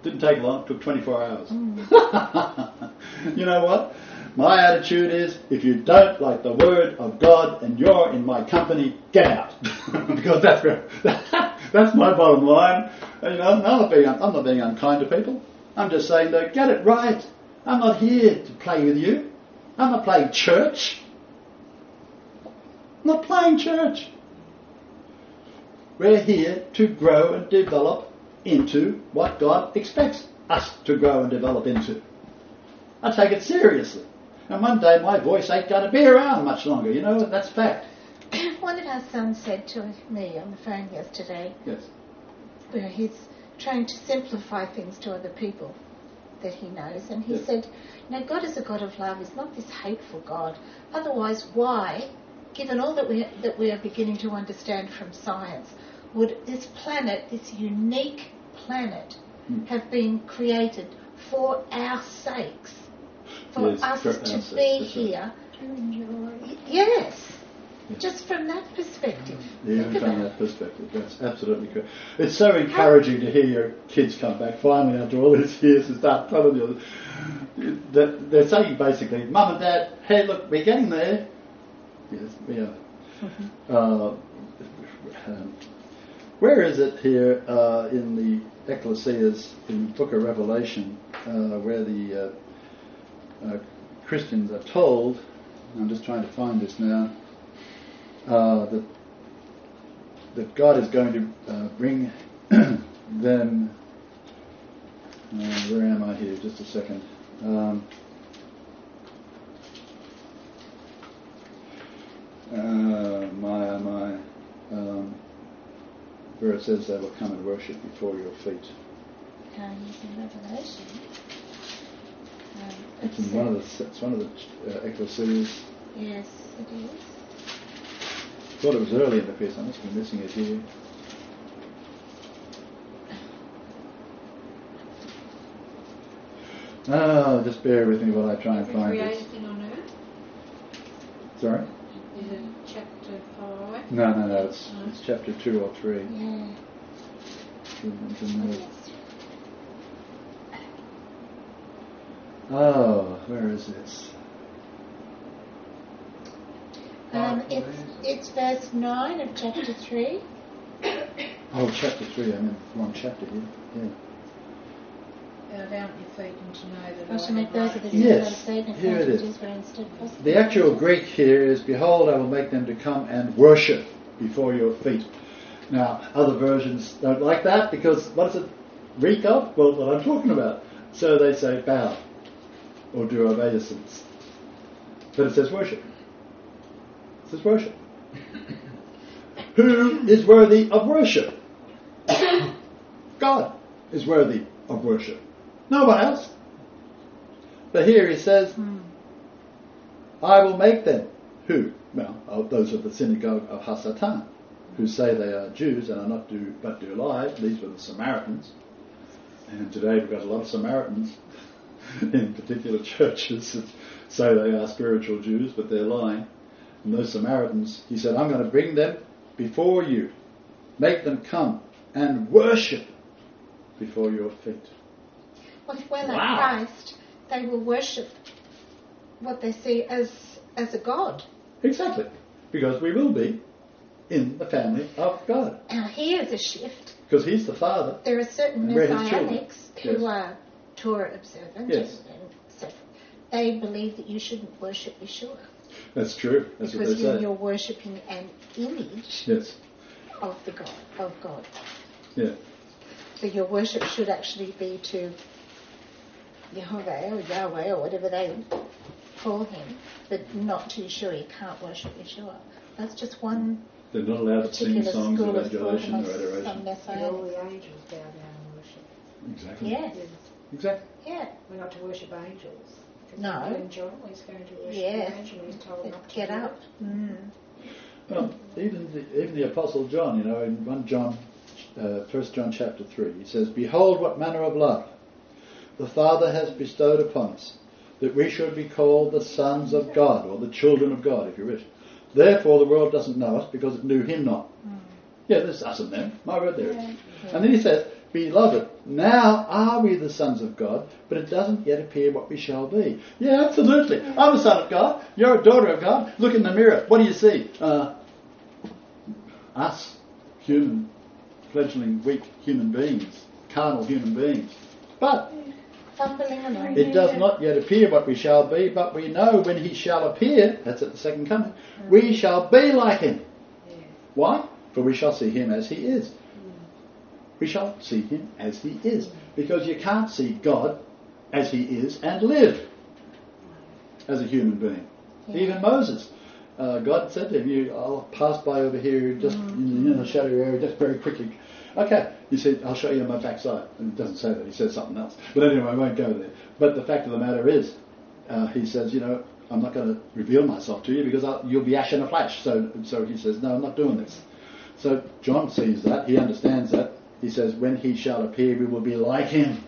Didn't take long, it took twenty-four hours. You know what? My attitude is, if you don't like the Word of God and you're in my company, get out. Because that's where, that's my bottom line. And, you know, I'm not, being, I'm not being unkind to people. I'm just saying, though, get it right. I'm not here to play with you. I'm not playing church. I'm not playing church. We're here to grow and develop into what God expects us to grow and develop into. I take it seriously. And one day my voice ain't going to be around much longer. You know, that's fact. One of our sons said to me on the phone yesterday, Yes. where he's trying to simplify things to other people that he knows, and he Yes. said, "Now God is a God of love. He's not this hateful God. Otherwise, why, given all that we that we are beginning to understand from science, would this planet, this unique planet, Hmm. have been created for our sakes, for Yes, us for our to sakes, be that's right. here?" To enjoy. Yes. Yes. Just from that perspective. Even Think from about that perspective, that's absolutely correct. It's so encouraging to hear your kids come back finally after all these years and start telling you that they're saying basically, Mum and Dad, hey, look, we're getting there. Yes, we are. Mm-hmm. Uh, um, where is it here uh, in the Ecclesias, in the Book of Revelation, uh, where the uh, uh, Christians are told, I'm just trying to find this now, Uh, that that God is going to uh, bring them. Uh, where am I here? Just a second. Um, uh, my my. Um, where it says they will come and worship before your feet. Um, in Revelation. Um, It's it's, in one uh, of the. It's one of the uh, Ecclesias. Yes, it is. I thought it was early in the piece. I must be missing it here. Oh, just bear with me while I try and Have you find created it. thing on earth? Sorry? Is it chapter five? No, no, no. It's, No. it's chapter two or three. Yeah. It's in there. Oh, where is this? Um, it's it's verse nine of chapter three. Oh, chapter three. I'm in the wrong chapter here. Yeah. Bow down at your feet and to know that I I shall make am those right. of the Yes, sins saved and here it counted is. as were instead The actual Greek here is, behold, I will make them to come and worship before your feet. Now, other versions don't like that because what does it reek of? Well, what I'm talking about. So they say bow or do obeisance. But it says worship. It says worship. Who is worthy of worship? God is worthy of worship. No one else. But here he says, Hmm. I will make them. Who? Well, oh, those of the synagogue of Hasatan, who say they are Jews and are not do but do lie. These were the Samaritans. And today we've got a lot of Samaritans in particular churches that say they are spiritual Jews, but they're lying. And those Samaritans, he said, I'm going to bring them before you. Make them come and worship before your feet. Well, if we're like Wow. Christ, they will worship what they see as as a God. Exactly. Because we will be in the family of God. Now here's a shift. Because he's the Father. There are certain And we're his Messianics children. who Yes. are Torah observant, Yes. and, and so they believe that you shouldn't worship Yeshua That's true. That's because what they you're, say. you're worshipping an image Yes. of the God of God. Yeah. So your worship should actually be to Yehovah or Yahweh or whatever they call him, but not to Yeshua. You can't worship Yeshua. That's just one They're not allowed to sing particular songs school of of thought adulation or amongst some adoration. And all Messianics. the angels bow down and worship. Exactly. Yes, Yes. Exactly. yeah. We're not to worship angels. Because No. when John was going to worship Yes. the angel, he was told not to Get do up. it. Mm. Well, even the, even the Apostle John, you know, in First John, uh, First John chapter three, he says, "Behold, what manner of love the Father has bestowed upon us, that we should be called the sons of God, or the children of God, if you wish. Therefore, the world doesn't know us because it knew Him not." Mm. Yeah, there's us and them. My word, there is. Yeah. And then he says, Beloved, now are we the sons of God, but it doesn't yet appear what we shall be. Yeah, absolutely. I'm a son of God. You're a daughter of God. Look in the mirror. What do you see? Uh, us, human, fledgling, weak human beings, carnal human beings. But Fumbling along. it does not yet appear what we shall be, but we know when he shall appear, that's at the second coming, we shall be like him. Why? For we shall see him as he is. We shall see him as he is. Because you can't see God as he is and live as a human being. Yeah. Even Moses, uh, God said to him, you, I'll pass by over here just in the shadow area, just very quickly. Okay, he said, I'll show you my backside. And it doesn't say that, he says something else. But anyway, I won't go there. But the fact of the matter is, uh, he says, you know, I'm not going to reveal myself to you because I'll, you'll be ash in a flash. So, so he says, no, I'm not doing this. So John sees that, he understands that. He says, when he shall appear, we will be like him.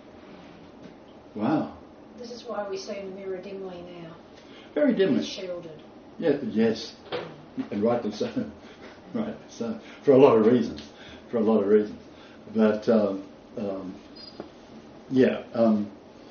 Wow. This is why we see the mirror dimly now. Very dimly. He's shielded. Yeah, yes. And rightly so. Right. So, for a lot of reasons. For a lot of reasons. But, um, um, yeah. Um,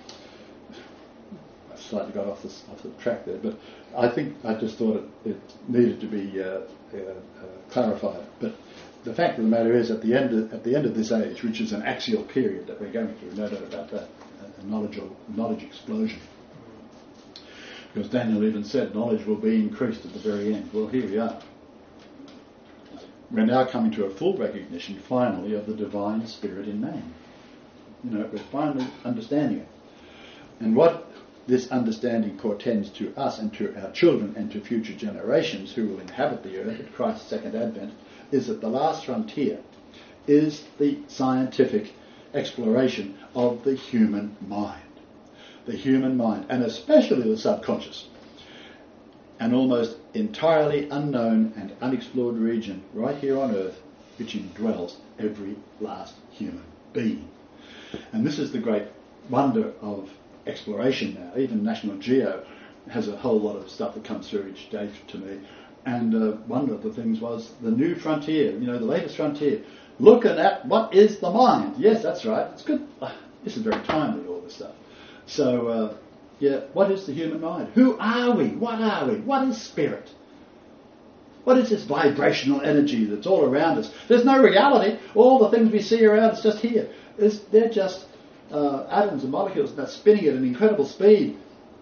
I slightly got off the, off the track there, but I think I just thought it, it needed to be uh, uh, uh, clarified. But the fact of the matter is, at the end of, at the end of this age, which is an axial period that we're going through, no doubt about that, a knowledge, knowledge explosion. Because Daniel even said knowledge will be increased at the very end. Well, here we are. We're now coming to a full recognition, finally, of the divine spirit in man. You know, we're finally understanding it. And what this understanding portends to us and to our children and to future generations who will inhabit the earth at Christ's second advent is that the last frontier is the scientific exploration of the human mind. The human mind, and especially the subconscious. An almost entirely unknown and unexplored region right here on earth which indwells every last human being. And this is the great wonder of exploration now. Even National Geo has a whole lot of stuff that comes through each day to me. And uh, one of the things was the new frontier, you know, the latest frontier. Looking at what is the mind. Yes, that's right. It's good. This is very timely, all this stuff. So, uh, yeah, what is the human mind? Who are we? What are we? What is spirit? What is this vibrational energy that's all around us? There's no reality. All the things we see around us just here. It's, they're just uh, atoms and molecules that's spinning at an incredible speed,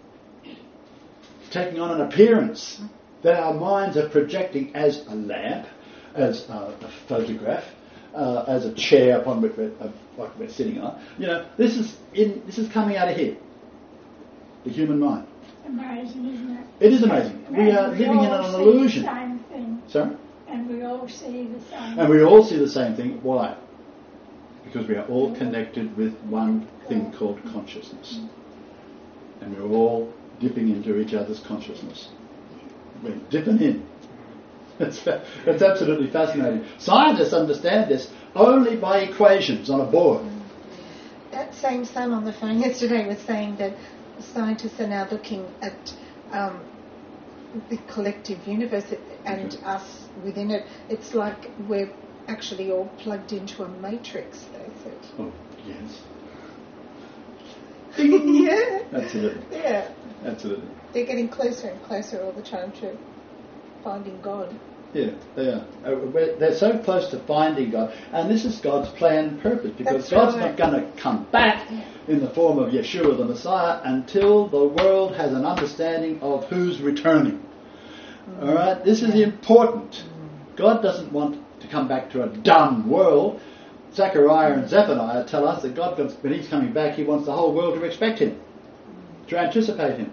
taking on an appearance that our minds are projecting as a lamp, as uh, a photograph, uh, as a chair upon which we're, uh, like we're sitting on. You know, this is in, this is coming out of here. The human mind. Amazing, isn't it? It is amazing. And We are we living in all an see illusion. The same thing. Sorry? And we all see the same. And we all see the same thing. Why? Because we are all connected with one thing called consciousness. And we're all dipping into each other's consciousness. We're dipping in. It's, fa- it's absolutely fascinating. Scientists understand this only by equations on a board. That same son on the phone yesterday was saying that scientists are now looking at um, the collective universe and Okay. us within it. It's like we're actually all plugged into a matrix, they said. Oh, yes. Yeah. Absolutely. Yeah. Absolutely. They're getting closer and closer all the time to finding God. Yeah, they are. Uh, we're- They're so close to finding God. And this is God's plan and purpose, because That's God's right. not going to come back in the form of Yeshua the Messiah until the world has an understanding of who's returning. Mm. All right? This is important. Mm. God doesn't want to come back to a dumb world. Zechariah and Zephaniah tell us that God, when He's coming back, He wants the whole world to expect Him, to anticipate Him.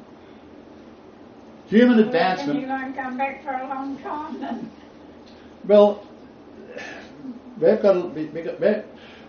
Human advancement. And you won't come back for a long time then. Well, we've got, to, we've got we've,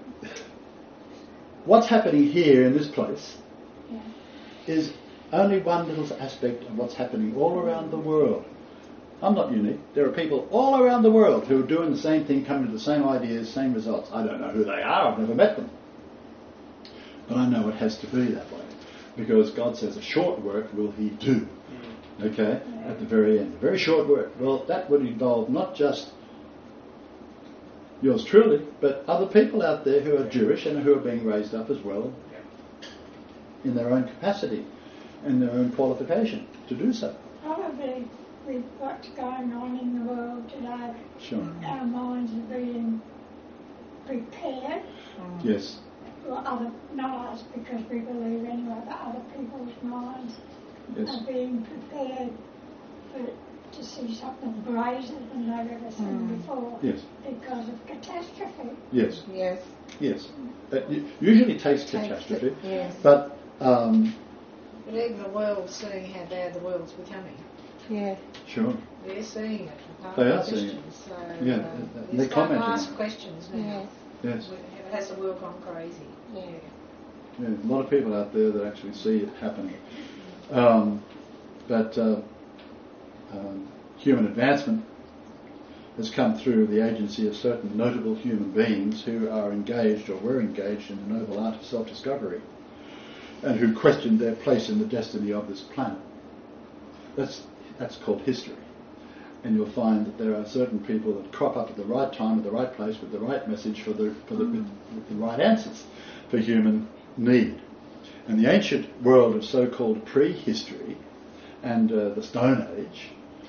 what's happening here in this place Yeah. is only one little aspect of what's happening all around the world. I'm not unique. There are people all around the world who are doing the same thing, coming to the same ideas, same results. I don't know who they are. I've never met them. But I know it has to be that way. Because God says a short work will He do. Okay? At the very end. A very short work. Well, that would involve not just yours truly, but other people out there who are Jewish and who are being raised up as well in their own capacity and their own qualification to do so. Probably with what's going on in the world today, Sure. our minds are being prepared. Yes. Well, other, not us, because we believe anyway, but other people's minds Yes. are being prepared for, to see something greater than they've ever seen Mm. before Yes. because of catastrophe. Yes. Yes. Yes. It u- usually takes Takes catastrophe, it, yes. but um, But even the world's seeing how bad the world's becoming. Yeah. sure. They're seeing it. apart They from are seeing it. Christians, So, Yeah, uh, and they're they're starting to commenting ask on it. questions now. Yes. Yes. Has the world gone crazy? Yeah. Yeah, a lot of people out there that actually see it happening. Um, but uh, um, human advancement has come through the agency of certain notable human beings who are engaged or were engaged in the noble art of self-discovery and who questioned their place in the destiny of this planet. That's, that's called history. And you'll find that there are certain people that crop up at the right time, at the right place, with the right message for the, for the, with, with the right answers for human need. And the ancient world of so-called prehistory and uh, the Stone Age,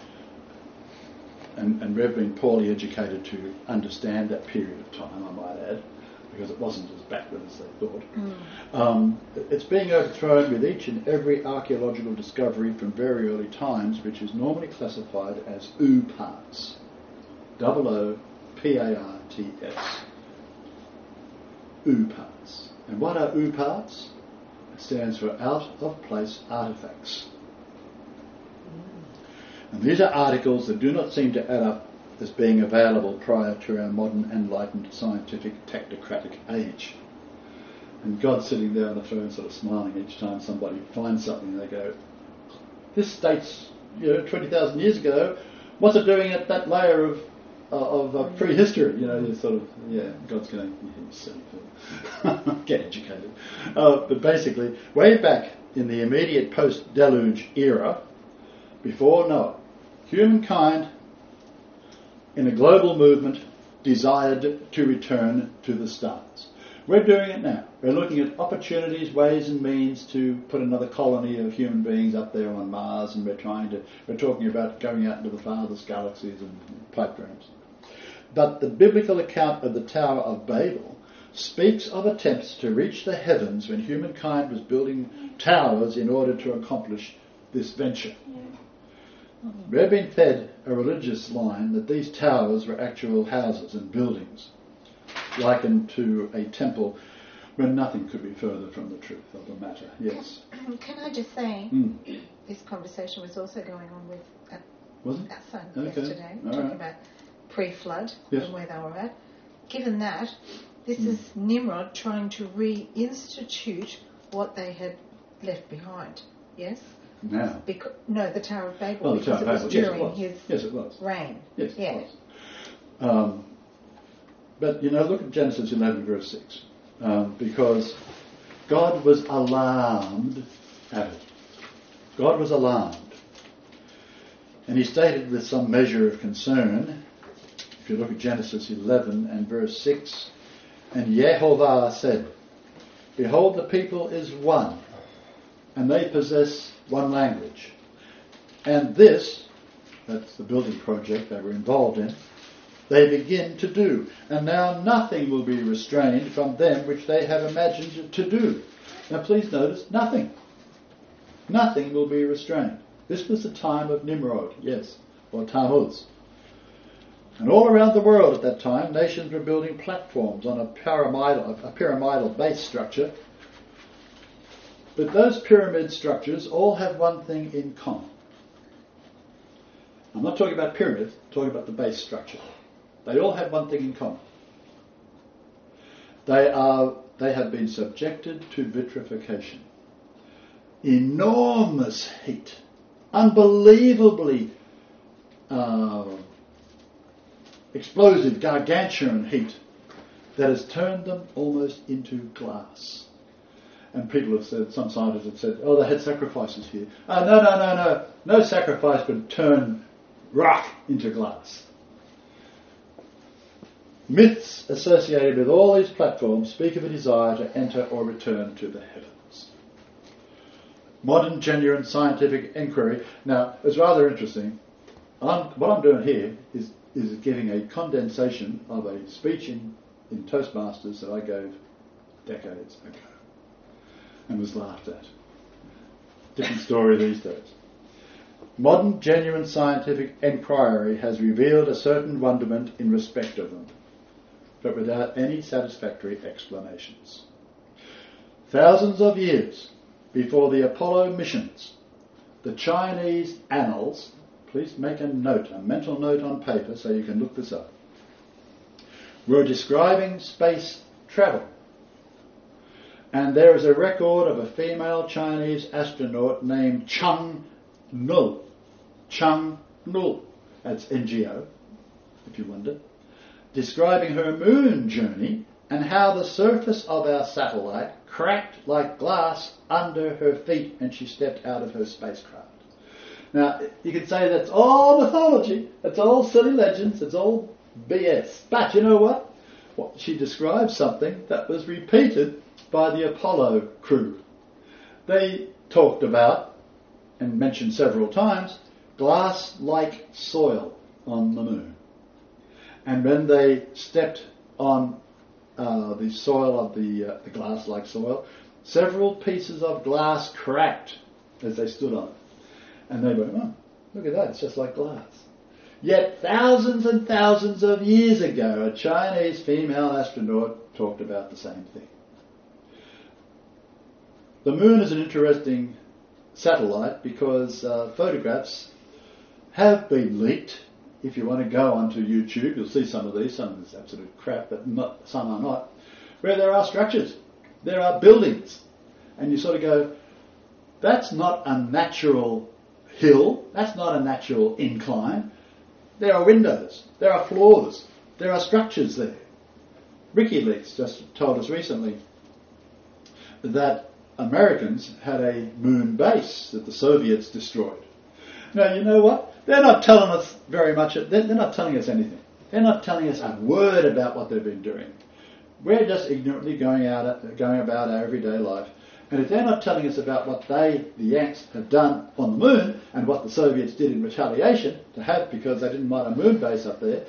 and, and we've been poorly educated to understand that period of time, I might add, because it wasn't as backward as they thought. Mm. Um, it's being overthrown with each and every archaeological discovery from very early times, which is normally classified as O parts. O O P A R T S. O parts. And what are O parts? It stands for out of place artifacts. And these are articles that do not seem to add up as being available prior to our modern enlightened scientific technocratic age. And God's sitting there on the throne sort of smiling each time somebody finds something and they go, this dates, you know, twenty thousand years ago, what's it doing at that layer of uh, of uh, prehistory? You know, you sort of, yeah, God's going, yeah, you silly fool. Get educated. Uh, but basically, way back in the immediate post-deluge era, before Noah, humankind in a global movement desired to return to the stars. We're doing it now. We're looking at opportunities, ways and means to put another colony of human beings up there on Mars, and we're trying to, we're talking about going out into the farthest galaxies and pipe dreams. But the biblical account of the Tower of Babel speaks of attempts to reach the heavens when humankind was building towers in order to accomplish this venture. We've been fed a religious line that these towers were actual houses and buildings, likened to a temple when nothing could be further from the truth of the matter. Yes. Can I just say, Mm. this conversation was also going on with our, Was it? our son Okay. yesterday, All talking right. about pre-flood Yes. and where they were at. Given that, this Mm. is Nimrod trying to reinstitute what they had left behind. Yes? Now. Because, no, the Tower of Babel, Oh, the because Tower of it was Babel. Yes, it during was. his Yes, it was. reign. Yes, Yeah. it was. Um, but, you know, look at Genesis eleven, verse six. Um, because God was alarmed at it. God was alarmed. And he stated with some measure of concern, if you look at Genesis eleven and verse six, and Yehovah said, behold, the people is one, and they possess one language. And this, that's the building project they were involved in, they begin to do. And now nothing will be restrained from them which they have imagined to do. Now please notice, nothing. Nothing will be restrained. This was the time of Nimrod, yes, or Tammuz. And all around the world at that time, nations were building platforms on a pyramidal, a pyramidal base structure. But those pyramid structures all have one thing in common. I'm not talking about pyramids, I'm talking about the base structure. They all have one thing in common. They are, they have been subjected to vitrification. Enormous heat. Unbelievably uh, explosive, gargantuan heat that has turned them almost into glass. And people have said, some scientists have said, oh, they had sacrifices here. Oh, no, no, no, no. No sacrifice would turn rock into glass. Myths associated with all these platforms speak of a desire to enter or return to the heavens. Modern, genuine scientific inquiry. Now, it's rather interesting. I'm, what I'm doing here is, is giving a condensation of a speech in, in Toastmasters that I gave decades ago and was laughed at. Different story these days. Modern, genuine scientific inquiry has revealed a certain wonderment in respect of them, but without any satisfactory explanations. Thousands of years before the Apollo missions, the Chinese annals, please make a note, a mental note on paper so you can look this up, were describing space travel. And there is a record of a female Chinese astronaut named Chang Null. Chang Null, that's N G O, if you wonder, describing her moon journey and how the surface of our satellite cracked like glass under her feet and she stepped out of her spacecraft. Now, you could say that's all mythology, it's all silly legends, it's all B S. But you know what? Well, she describes something that was repeated by the Apollo crew. They talked about, and mentioned several times, glass-like soil on the moon. And when they stepped on uh, the soil of the, uh, the glass-like soil, several pieces of glass cracked as they stood on it. And they went, oh, look at that, it's just like glass. Yet thousands and thousands of years ago, a Chinese female astronaut talked about the same thing. The moon is an interesting satellite because uh, photographs have been leaked. If you want to go onto YouTube, you'll see some of these. Some of this absolute crap, but not, some are not. Where there are structures, there are buildings, and you sort of go, that's not a natural hill, that's not a natural incline. There are windows, there are floors, there are structures there. WikiLeaks just told us recently that Americans had a moon base that the Soviets destroyed. Now, you know what? They're not telling us very much. They're, they're not telling us anything. They're not telling us a word about what they've been doing. We're just ignorantly going out, going about our everyday life. And if they're not telling us about what they, the Yanks, have done on the moon and what the Soviets did in retaliation to have because they didn't want a moon base up there,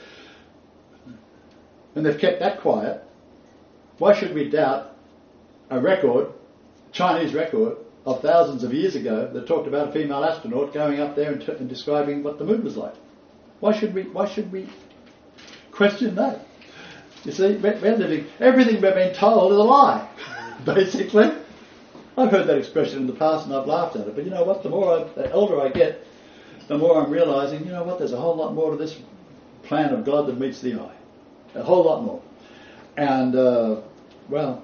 and they've kept that quiet, why should we doubt a record, Chinese record, of thousands of years ago that talked about a female astronaut going up there and, t- and describing what the moon was like? Why should we? Why should we question that? You see, we're, we're living. Everything we've been told is a lie, basically. I've heard that expression in the past and I've laughed at it. But you know what? The more I, the older I get, the more I'm realising. You know what? There's a whole lot more to this plan of God than meets the eye. A whole lot more. And uh, well,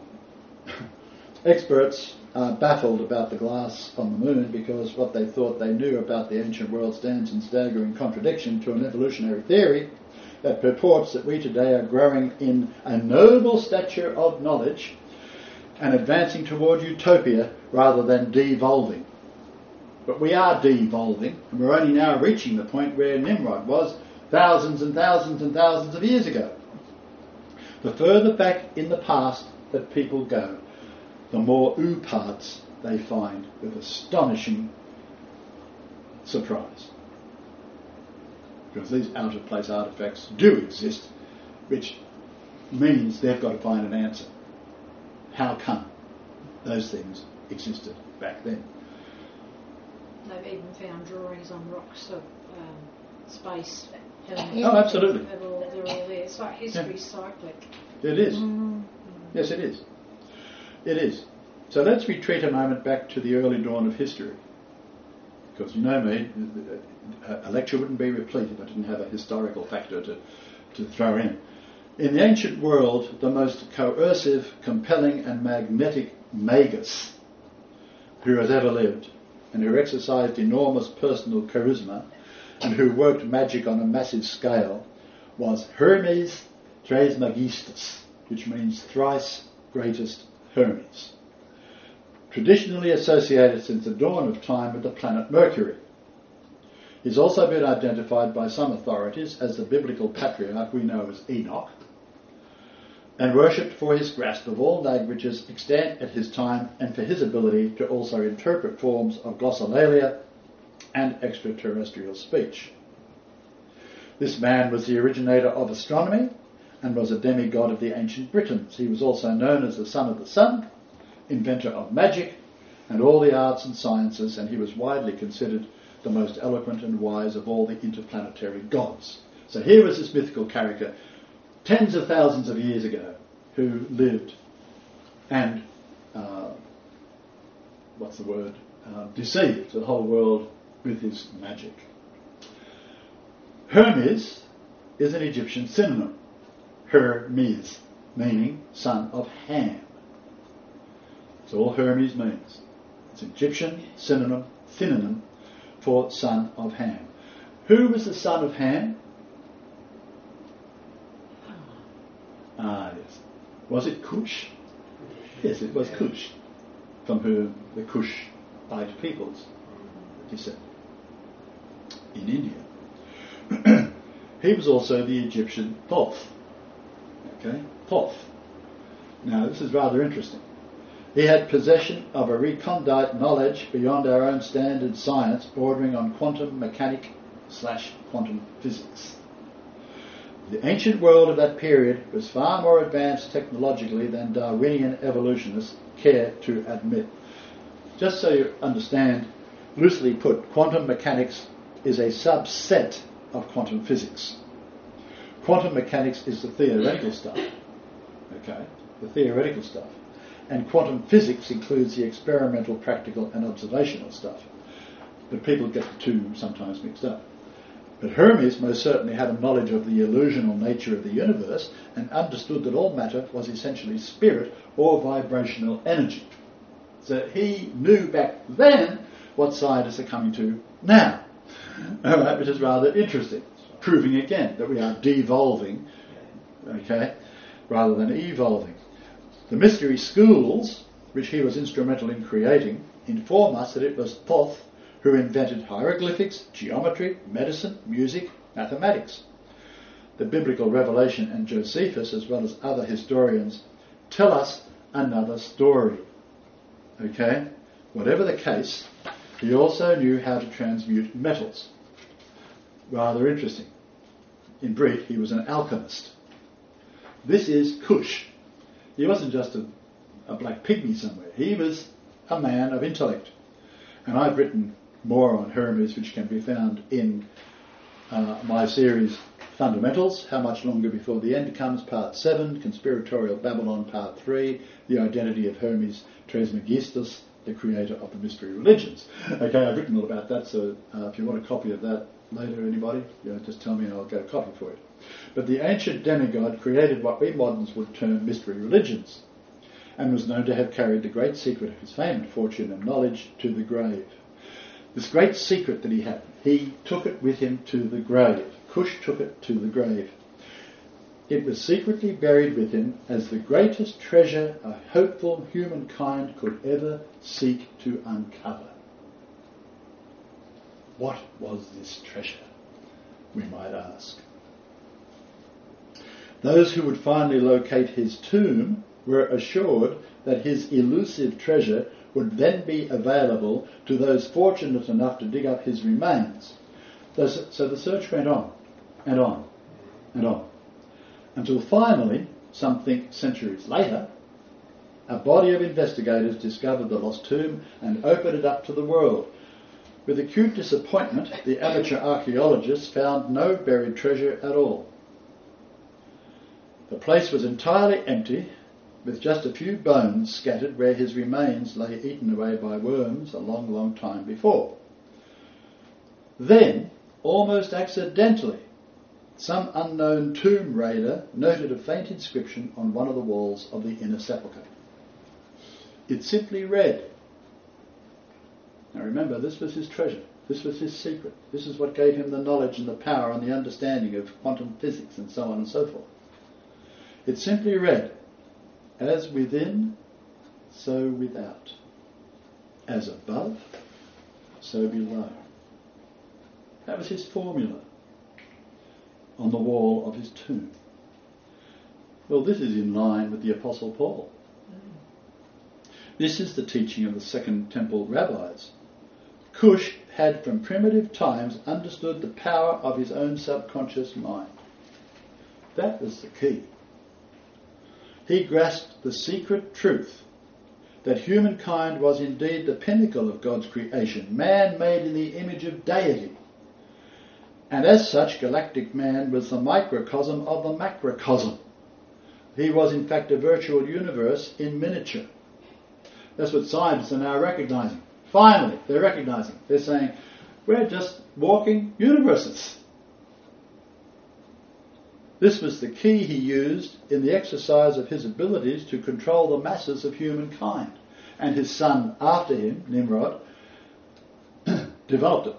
experts are baffled about the glass on the moon because what they thought they knew about the ancient world stands in staggering contradiction to an evolutionary theory that purports that we today are growing in a noble stature of knowledge and advancing toward utopia rather than devolving. But we are devolving, and we're only now reaching the point where Nimrod was thousands and thousands and thousands of years ago. The further back in the past that people go, the more ooh parts they find with astonishing surprise. Because these out-of-place artefacts do exist, which means they've got to find an answer. How come those things existed back then? They've even found drawings on rocks of um, space. Oh, absolutely. They're all, they're all there. It's like history yeah. cyclic. It is. Mm. Yes, it is. It is. So let's retreat a moment back to the early dawn of history. Because you know me, a lecture wouldn't be replete if I didn't have a historical factor to, to throw in. In the ancient world, the most coercive, compelling and magnetic magus who has ever lived and who exercised enormous personal charisma and who worked magic on a massive scale was Hermes Trismegistus, which means thrice greatest Hermes, traditionally associated since the dawn of time with the planet Mercury. He's also been identified by some authorities as the biblical patriarch we know as Enoch, and worshipped for his grasp of all languages extant at his time and for his ability to also interpret forms of glossolalia and extraterrestrial speech. This man was the originator of astronomy and was a demigod of the ancient Britons. He was also known as the son of the sun, inventor of magic and all the arts and sciences, and he was widely considered the most eloquent and wise of all the interplanetary gods. So here was this mythical character tens of thousands of years ago who lived and, uh, what's the word, uh, deceived the whole world with his magic. Hermes is an Egyptian synonym. Hermes, meaning son of Ham. That's all Hermes means. It's Egyptian synonym, synonym for son of Ham. Who was the son of Ham? Ah, yes. Was it Cush? Yes, it was Cush, from whom the Cushite peoples descend in India. He was also the Egyptian Thoth. Okay, Thoth. Now, this is rather interesting. He had possession of a recondite knowledge beyond our own standard science, bordering on quantum mechanic slash quantum physics. The ancient world of that period was far more advanced technologically than Darwinian evolutionists care to admit. Just so you understand, loosely put, quantum mechanics is a subset of quantum physics. Quantum mechanics is the theoretical stuff, okay, the theoretical stuff. And quantum physics includes the experimental, practical and observational stuff. But people get the two sometimes mixed up. But Hermes most certainly had a knowledge of the illusional nature of the universe and understood that all matter was essentially spirit or vibrational energy. So he knew back then what scientists are coming to now. All right, which is rather interesting. Proving again that we are devolving, okay, rather than evolving. The mystery schools, which he was instrumental in creating, inform us that it was Thoth who invented hieroglyphics, geometry, medicine, music, mathematics. The biblical revelation and Josephus, as well as other historians, tell us another story. Okay? Whatever the case, he also knew how to transmute metals. Rather interesting. In brief, he was an alchemist. This is Cush. He wasn't just a, a black pygmy somewhere. He was a man of intellect. And I've written more on Hermes, which can be found in uh, my series Fundamentals, How Much Longer Before the End Comes, Part seven, Conspiratorial Babylon, Part three, The Identity of Hermes Trismegistus, the creator of the mystery religions. Okay, I've written all about that, so uh, if you want a copy of that later, anybody, you know, just tell me and I'll get a copy for it. But the ancient demigod created what we moderns would term mystery religions, and was known to have carried the great secret of his fame and fortune and knowledge to the grave. This great secret that he had, he took it with him to the grave. Cush took it to the grave. It was secretly buried with him as the greatest treasure a hopeful humankind could ever seek to uncover. What was this treasure, we might ask? Those who would finally locate his tomb were assured that his elusive treasure would then be available to those fortunate enough to dig up his remains. So the search went on, and on, and on, until finally, some think centuries later, a body of investigators discovered the lost tomb and opened it up to the world. With acute disappointment, the amateur archaeologists found no buried treasure at all. The place was entirely empty, with just a few bones scattered where his remains lay eaten away by worms a long, long time before. Then, almost accidentally, some unknown tomb raider noted a faint inscription on one of the walls of the inner sepulchre. It simply read, now remember, this was his treasure, this was his secret, this is what gave him the knowledge and the power and the understanding of quantum physics and so on and so forth. It simply read, as within, so without. As above, so below. That was his formula on the wall of his tomb. Well, this is in line with the Apostle Paul. This is the teaching of the Second Temple rabbis. Cush had from primitive times understood the power of his own subconscious mind. That was the key. He grasped the secret truth that humankind was indeed the pinnacle of God's creation, man made in the image of deity. And as such, galactic man was the microcosm of the macrocosm. He was in fact a virtual universe in miniature. That's what scientists are now recognising. Finally, they're recognising. They're saying, we're just walking universes. This was the key he used in the exercise of his abilities to control the masses of humankind. And his son after him, Nimrod, developed it.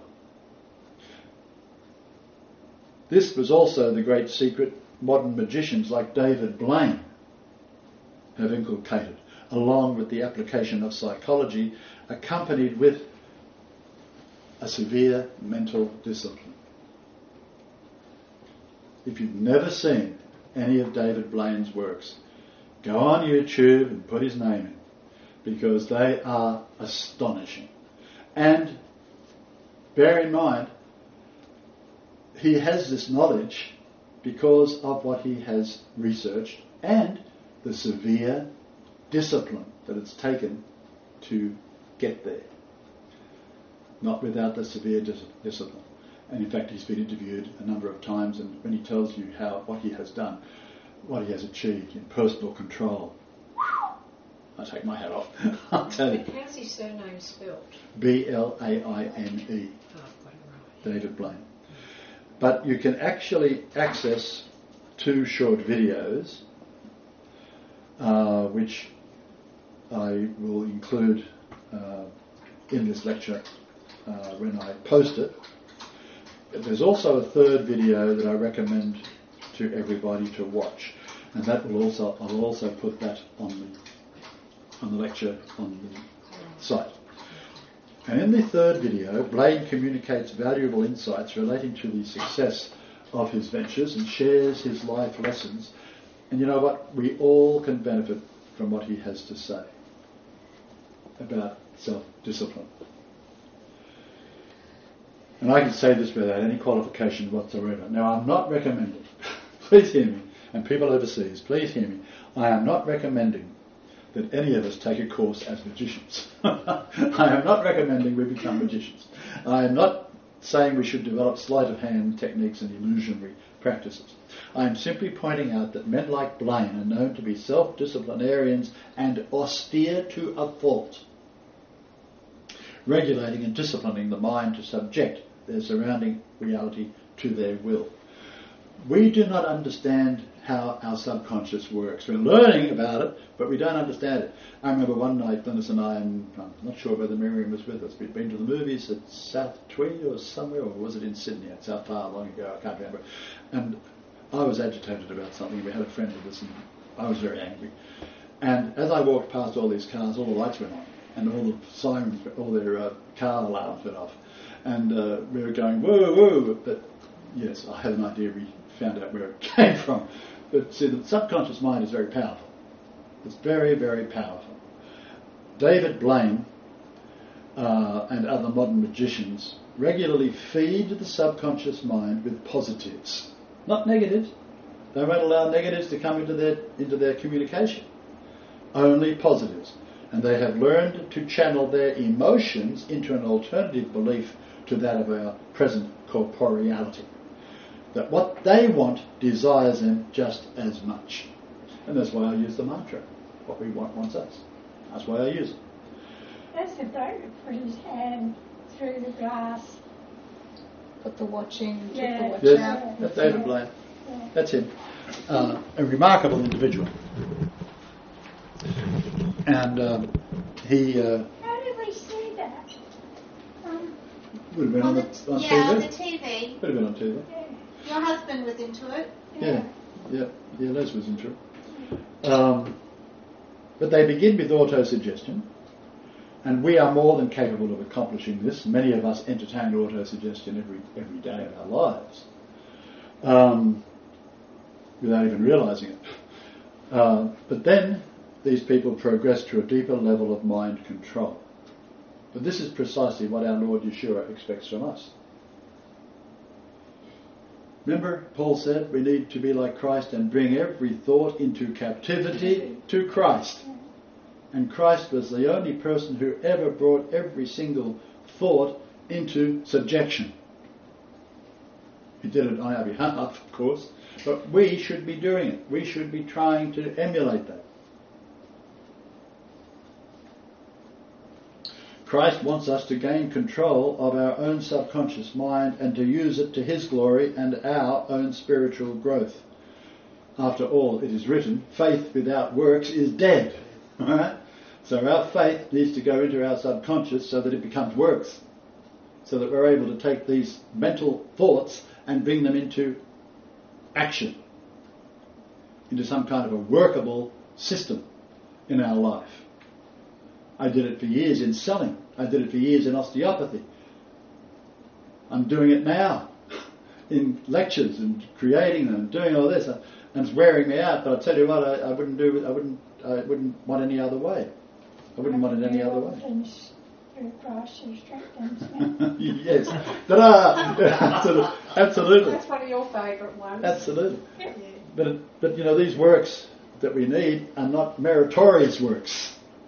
This was also the great secret modern magicians like David Blaine have inculcated, along with the application of psychology, accompanied with a severe mental discipline. If you've never seen any of David Blaine's works, go on YouTube and put his name in, because they are astonishing. And bear in mind, he has this knowledge because of what he has researched and the severe discipline that it's taken to get there. Not without the severe dis- discipline. And in fact, he's been interviewed a number of times, and when he tells you how what he has done, what he has achieved in personal control, I take my hat off. I'll tell you. How's his surname spelled? B L A I N E. Oh, quite right. David Blaine. But you can actually access two short videos, uh, which I will include uh, in this lecture uh, when I post it. There's also a third video that I recommend to everybody to watch, and that will also I'll also put that on the on the lecture on the site. And in the third video, Blaine communicates valuable insights relating to the success of his ventures and shares his life lessons. And you know what? We all can benefit from what he has to say about self-discipline. And I can say this without any qualification whatsoever. Now, I'm not recommending, please hear me, and people overseas, please hear me, I am not recommending that any of us take a course as magicians. I am not recommending we become magicians. I am not saying we should develop sleight of hand techniques and illusionary practices. I am simply pointing out that men like Blaine are known to be self-disciplinarians and austere to a fault, regulating and disciplining the mind to subject their surrounding reality to their will. We do not understand how our subconscious works. We're learning about it, but we don't understand it. I remember one night, Glennis and I, and I'm not sure whether Miriam was with us, we'd been to the movies at South Tweed or somewhere, or was it in Sydney? It's how far long ago, I can't remember. And I was agitated about something. We had a friend with us, and I was very angry. And as I walked past all these cars, all the lights went on, and all the sirens, all their uh, car alarms went off. And uh, we were going, whoa, whoa, but yes, I had an idea. We found out where it came from. But see, the subconscious mind is very powerful. It's very, very powerful. David Blaine uh, and other modern magicians regularly feed the subconscious mind with positives, not negatives. They won't allow negatives to come into their into their communication. Only positives. And they have learned to channel their emotions into an alternative belief to that of our present corporeality. That what they want desires them just as much. And that's why I use the mantra. What we want wants us. That's why I use it. That's the bloke that put his hand through the glass. Put the watch in, took Yeah. the watch Yes, out. that's David Blaine. Yeah. That's him. Uh, a remarkable individual. And um, he uh, How did we see that? Um, would have been on, On the, the, on yeah, T V. on the T V. Would have been on T V. yeah. Your husband was into it. Yeah, yeah, yeah, Les was into it. Um, but they begin with autosuggestion, and we are more than capable of accomplishing this. Many of us entertain autosuggestion every every day of our lives, um, without even realising it. Uh, but then these people progress to a deeper level of mind control. But this is precisely what our Lord Yeshua expects from us. Remember, Paul said we need to be like Christ and bring every thought into captivity to Christ. And Christ was the only person who ever brought every single thought into subjection. He did it on our behalf, of course, but we should be doing it. We should be trying to emulate that. Christ wants us to gain control of our own subconscious mind and to use it to His glory and our own spiritual growth. After all, it is written, faith without works is dead. Alright? So our faith needs to go into our subconscious so that it becomes works. So that we're able to take these mental thoughts and bring them into action. Into some kind of a workable system in our life. I did it for years in selling. I did it for years in osteopathy. I'm doing it now in lectures and creating them and doing all this. And it's wearing me out. But I tell you what, I, I wouldn't do. I wouldn't. I wouldn't want any other way. I wouldn't want it any other way. Yes. Ta-da! Absolutely. Absolutely. That's one of your favourite ones. Absolutely. Yeah. But but you know, these works that we need are not meritorious works.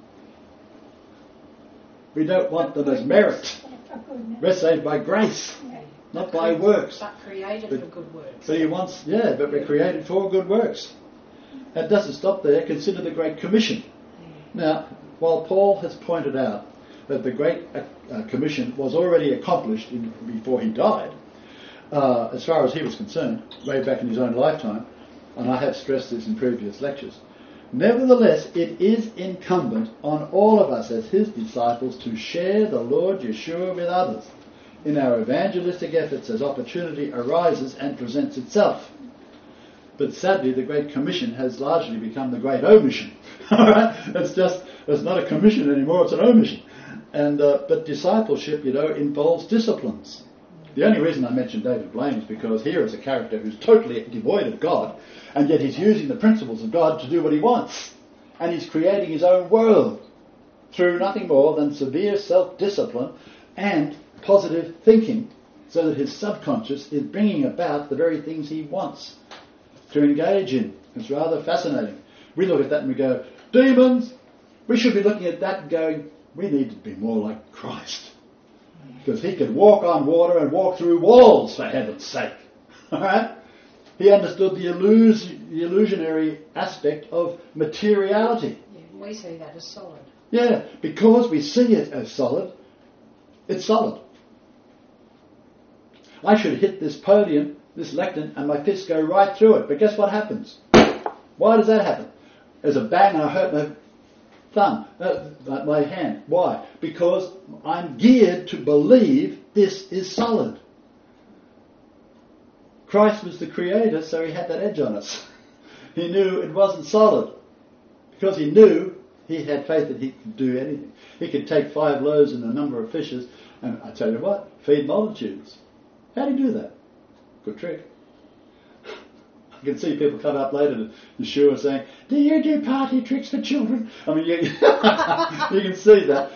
We don't want them as merit. We're saved by grace, not by works. But created But- for good works. But He wants, yeah, but we're created for good works. That doesn't stop there. Consider the Great Commission. Now, while Paul has pointed out that the Great uh, Commission was already accomplished in, before he died, uh, as far as he was concerned, way back in his own lifetime, and I have stressed this in previous lectures, nevertheless, it is incumbent on all of us as His disciples to share the Lord Yeshua with others in our evangelistic efforts as opportunity arises and presents itself. But sadly, the Great Commission has largely become the Great Omission. All right, it's just it's not a commission anymore; it's an omission. And uh, but discipleship, you know, involves disciplines. The only reason I mention David Blaine is because here is a character who's totally devoid of God, and yet he's using the principles of God to do what he wants, and he's creating his own world through nothing more than severe self-discipline and positive thinking, so that his subconscious is bringing about the very things he wants to engage in. It's rather fascinating. We look at that and we go, demons! We should be looking at that and going, we need to be more like Christ. Because he could walk on water and walk through walls, for heaven's sake. Alright? He understood the, illus- the illusionary aspect of materiality. Yeah, we see that as solid. Yeah, because we see it as solid, it's solid. I should hit this podium, this lectern, and my fists go right through it. But guess what happens? Why does that happen? There's a bang and I hurt my thumb, uh, my hand. Why? Because I'm geared to believe this is solid. Christ was the creator, so he had that edge on us. He knew it wasn't solid. Because he knew, he had faith that he could do anything. He could take five loaves and a number of fishes, and I tell you what, feed multitudes. How do you do that? Good trick. I can see people come up later to Yeshua saying, do you do party tricks for children? I mean, you, you can see that.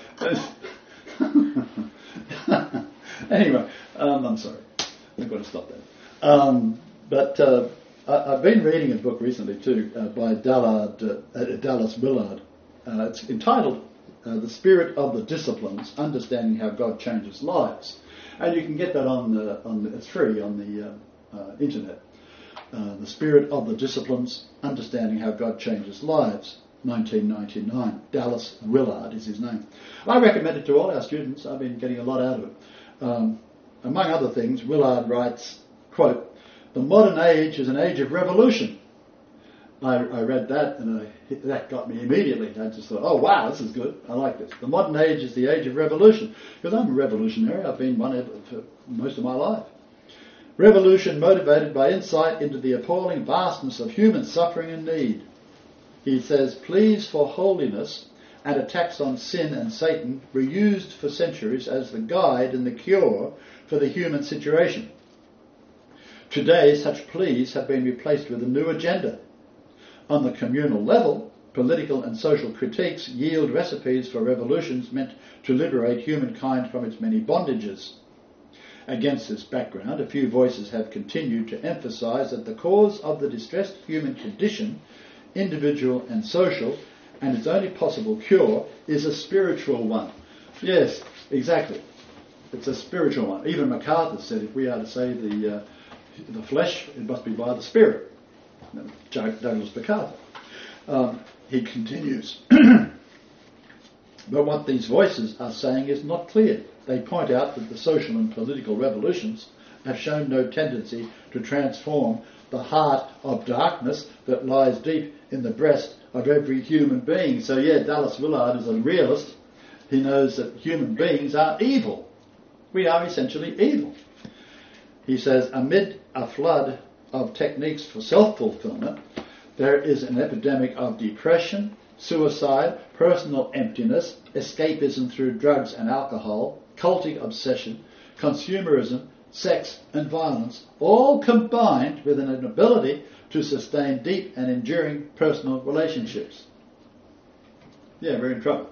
Anyway, um, I'm sorry. I've got to stop that. Um, but uh, I, I've been reading a book recently too uh, by Dallard, uh, Dallas Willard. Uh, it's entitled uh, The Spirit of the Disciplines, Understanding How God Changes Lives. And you can get that on the, on the, it's free on the uh, uh, internet. Uh, the Spirit of the Disciplines, Understanding How God Changes Lives, nineteen ninety-nine. Dallas Willard is his name. I recommend it to all our students. I've been getting a lot out of it. Um, among other things, Willard writes, quote, the modern age is an age of revolution. I, I read that and I, that got me immediately. I just thought, oh wow, this is good. I like this. The modern age is the age of revolution. Because I'm a revolutionary. I've been one for most of my life. Revolution motivated by insight into the appalling vastness of human suffering and need. He says, pleas for holiness and attacks on sin and Satan were used for centuries as the guide and the cure for the human situation. Today, such pleas have been replaced with a new agenda. On the communal level, political and social critiques yield recipes for revolutions meant to liberate humankind from its many bondages. Against this background, a few voices have continued to emphasise that the cause of the distressed human condition, individual and social, and its only possible cure is a spiritual one. Yes, exactly. It's a spiritual one. Even MacArthur said if we are to save the uh, the flesh, it must be by the Spirit. Douglas MacArthur. Um, he continues. But what these voices are saying is not clear. They point out that the social and political revolutions have shown no tendency to transform the heart of darkness that lies deep in the breast of every human being. So yeah, Dallas Willard is a realist. He knows that human beings are evil. We are essentially evil. He says, amid a flood of techniques for self-fulfillment, there is an epidemic of depression, suicide, personal emptiness, escapism through drugs and alcohol, cultic obsession, consumerism, sex and violence, all combined with an inability to sustain deep and enduring personal relationships. Yeah, we're in trouble.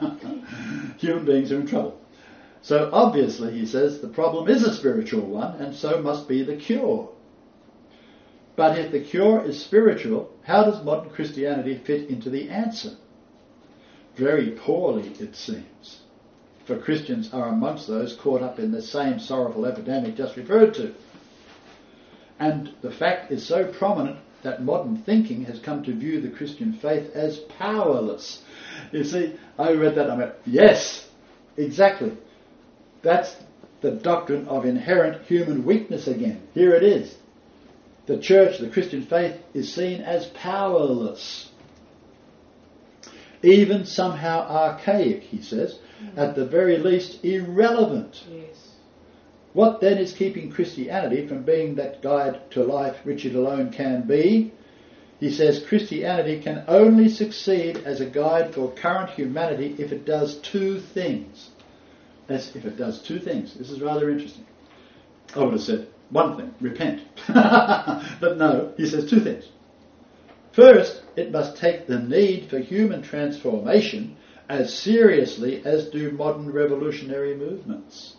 Human beings are in trouble. So obviously, he says, the problem is a spiritual one, and so must be the cure. But if the cure is spiritual, how does modern Christianity fit into the answer? Very poorly, it seems. For Christians are amongst those caught up in the same sorrowful epidemic just referred to. And the fact is so prominent that modern thinking has come to view the Christian faith as powerless. You see, I read that and I went, yes, exactly. That's the doctrine of inherent human weakness again. Here it is. The church, the Christian faith, is seen as powerless. Even somehow archaic, he says, mm. at the very least irrelevant. Yes. What then is keeping Christianity from being that guide to life which it alone can be? He says Christianity can only succeed as a guide for current humanity if it does two things. That's if it does two things. This is rather interesting. I would have said one thing, repent. But no, he says two things. First, it must take the need for human transformation as seriously as do modern revolutionary movements.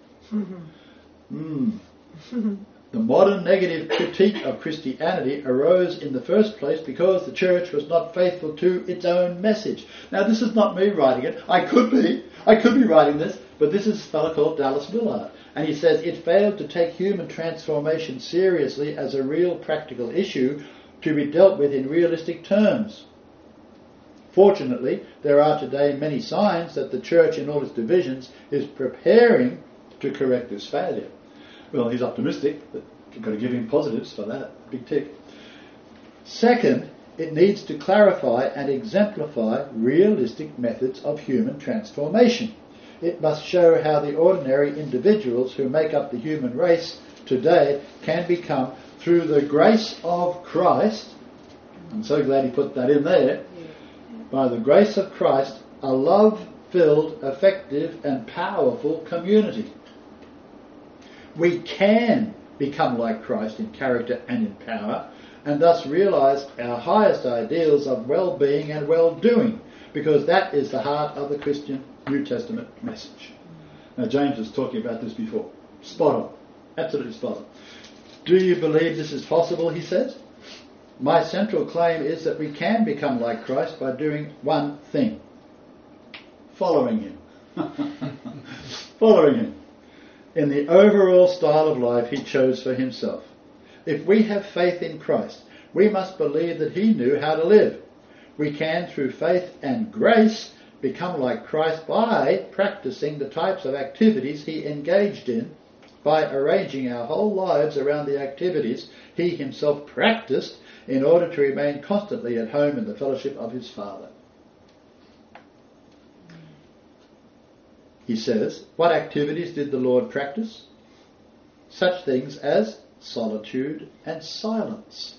Mm. The modern negative critique of Christianity arose in the first place because the church was not faithful to its own message. Now, this is not me writing it. I could be. I could be writing this, but this is a fellow called Dallas Willard. And he says it failed to take human transformation seriously as a real practical issue to be dealt with in realistic terms. Fortunately, there are today many signs that the church in all its divisions is preparing to correct this failure. Well, he's optimistic, but you've got to give him positives for that. Big tick. Second, it needs to clarify and exemplify realistic methods of human transformation. It must show how the ordinary individuals who make up the human race today can become, through the grace of Christ, I'm so glad he put that in there, by the grace of Christ, a love-filled, effective and powerful community. We can become like Christ in character and in power, and thus realise our highest ideals of well-being and well-doing, because that is the heart of the Christian New Testament message. Now, James was talking about this before. Spot on. Absolutely spot on. Do you believe this is possible, he says? My central claim is that we can become like Christ by doing one thing. Following him. Following him. In the overall style of life he chose for himself. If we have faith in Christ, we must believe that he knew how to live. We can, through faith and grace, become like Christ by practicing the types of activities he engaged in, by arranging our whole lives around the activities he himself practiced in order to remain constantly at home in the fellowship of his Father. He says, what activities did the Lord practice? Such things as solitude and silence.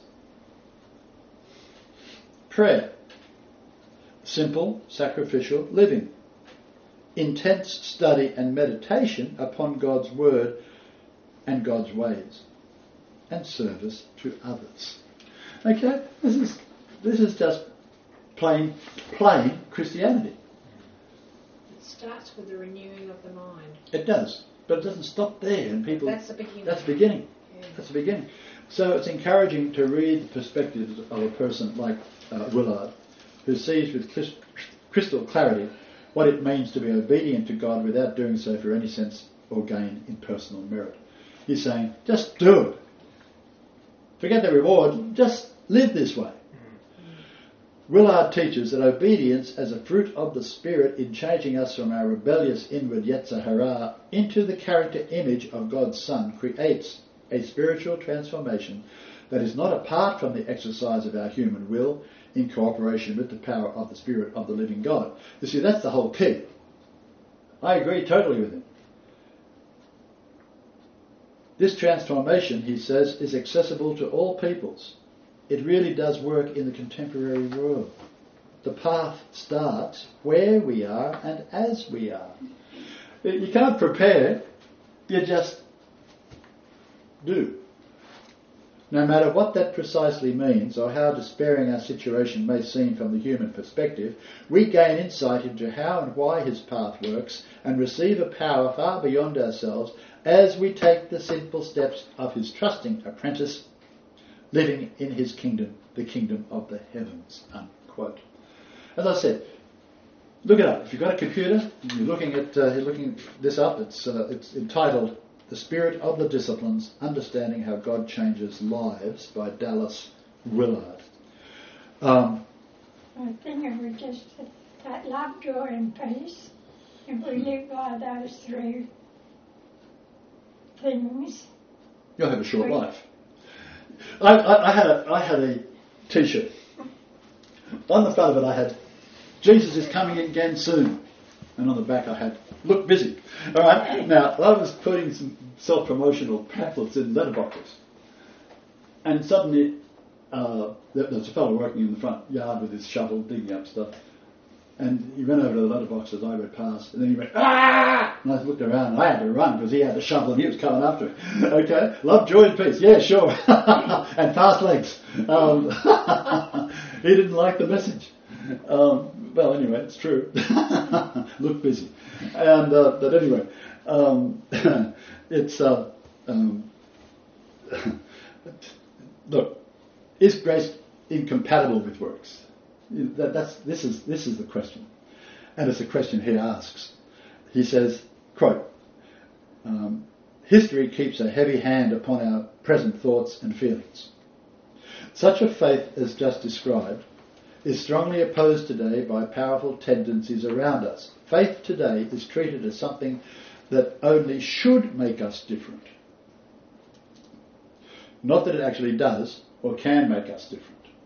Prayer. Simple, sacrificial living. Intense study and meditation upon God's word and God's ways. And service to others. Okay? This is this is just plain, plain Christianity. It starts with the renewing of the mind. It does, but it doesn't stop there. And people, That's the beginning. That's the beginning. Yeah. That's the beginning. So it's encouraging to read the perspectives of a person like uh, Willard, who sees with crystal clarity what it means to be obedient to God without doing so for any sense or gain in personal merit. He's saying, just do it. Forget the reward, just live this way. Willard teaches that obedience as a fruit of the Spirit in changing us from our rebellious inward Yetzer Hara into the character image of God's Son creates a spiritual transformation that is not apart from the exercise of our human will in cooperation with the power of the Spirit of the living God. You see, that's the whole key. I agree totally with him. This transformation, he says, is accessible to all peoples. It really does work in the contemporary world. The path starts where we are and as we are. You can't prepare, you just do. No matter what that precisely means or how despairing our situation may seem from the human perspective, we gain insight into how and why his path works and receive a power far beyond ourselves as we take the simple steps of his trusting apprentice, living in his kingdom, the kingdom of the heavens, unquote. As I said, look it up. If you've got a computer, you're looking at uh, you're looking this up. It's uh, it's entitled "The Spirit of the Disciplines: Understanding How God Changes Lives" by Dallas Willard. Um, I think it was just that love, joy and peace. If we live by those three things, you'll have a short life. I, I, I had a I had a T-shirt. On the front of it I had "Jesus is coming again soon," and on the back I had "Look busy." All right. Now I was putting some self-promotional pamphlets in letterboxes, and suddenly uh, there was a fellow working in the front yard with his shovel digging up stuff, and he went over to the letterboxes. I went past, and then he went "Ah!" and I looked around, and I had to run because he had the shovel and he was coming after me. Okay, love, joy, and peace. Yeah, sure, and fast legs. Um, he didn't like the message. Um, well, anyway, it's true. Look busy, and uh, but anyway, um, it's uh, um, look. Is grace incompatible with works? That, that's this is this is the question, and it's a question he asks. He says, quote, um, "History keeps a heavy hand upon our present thoughts and feelings. Such a faith as just described is strongly opposed today by powerful tendencies around us. Faith today is treated as something that only should make us different. Not that it actually does or can make us different."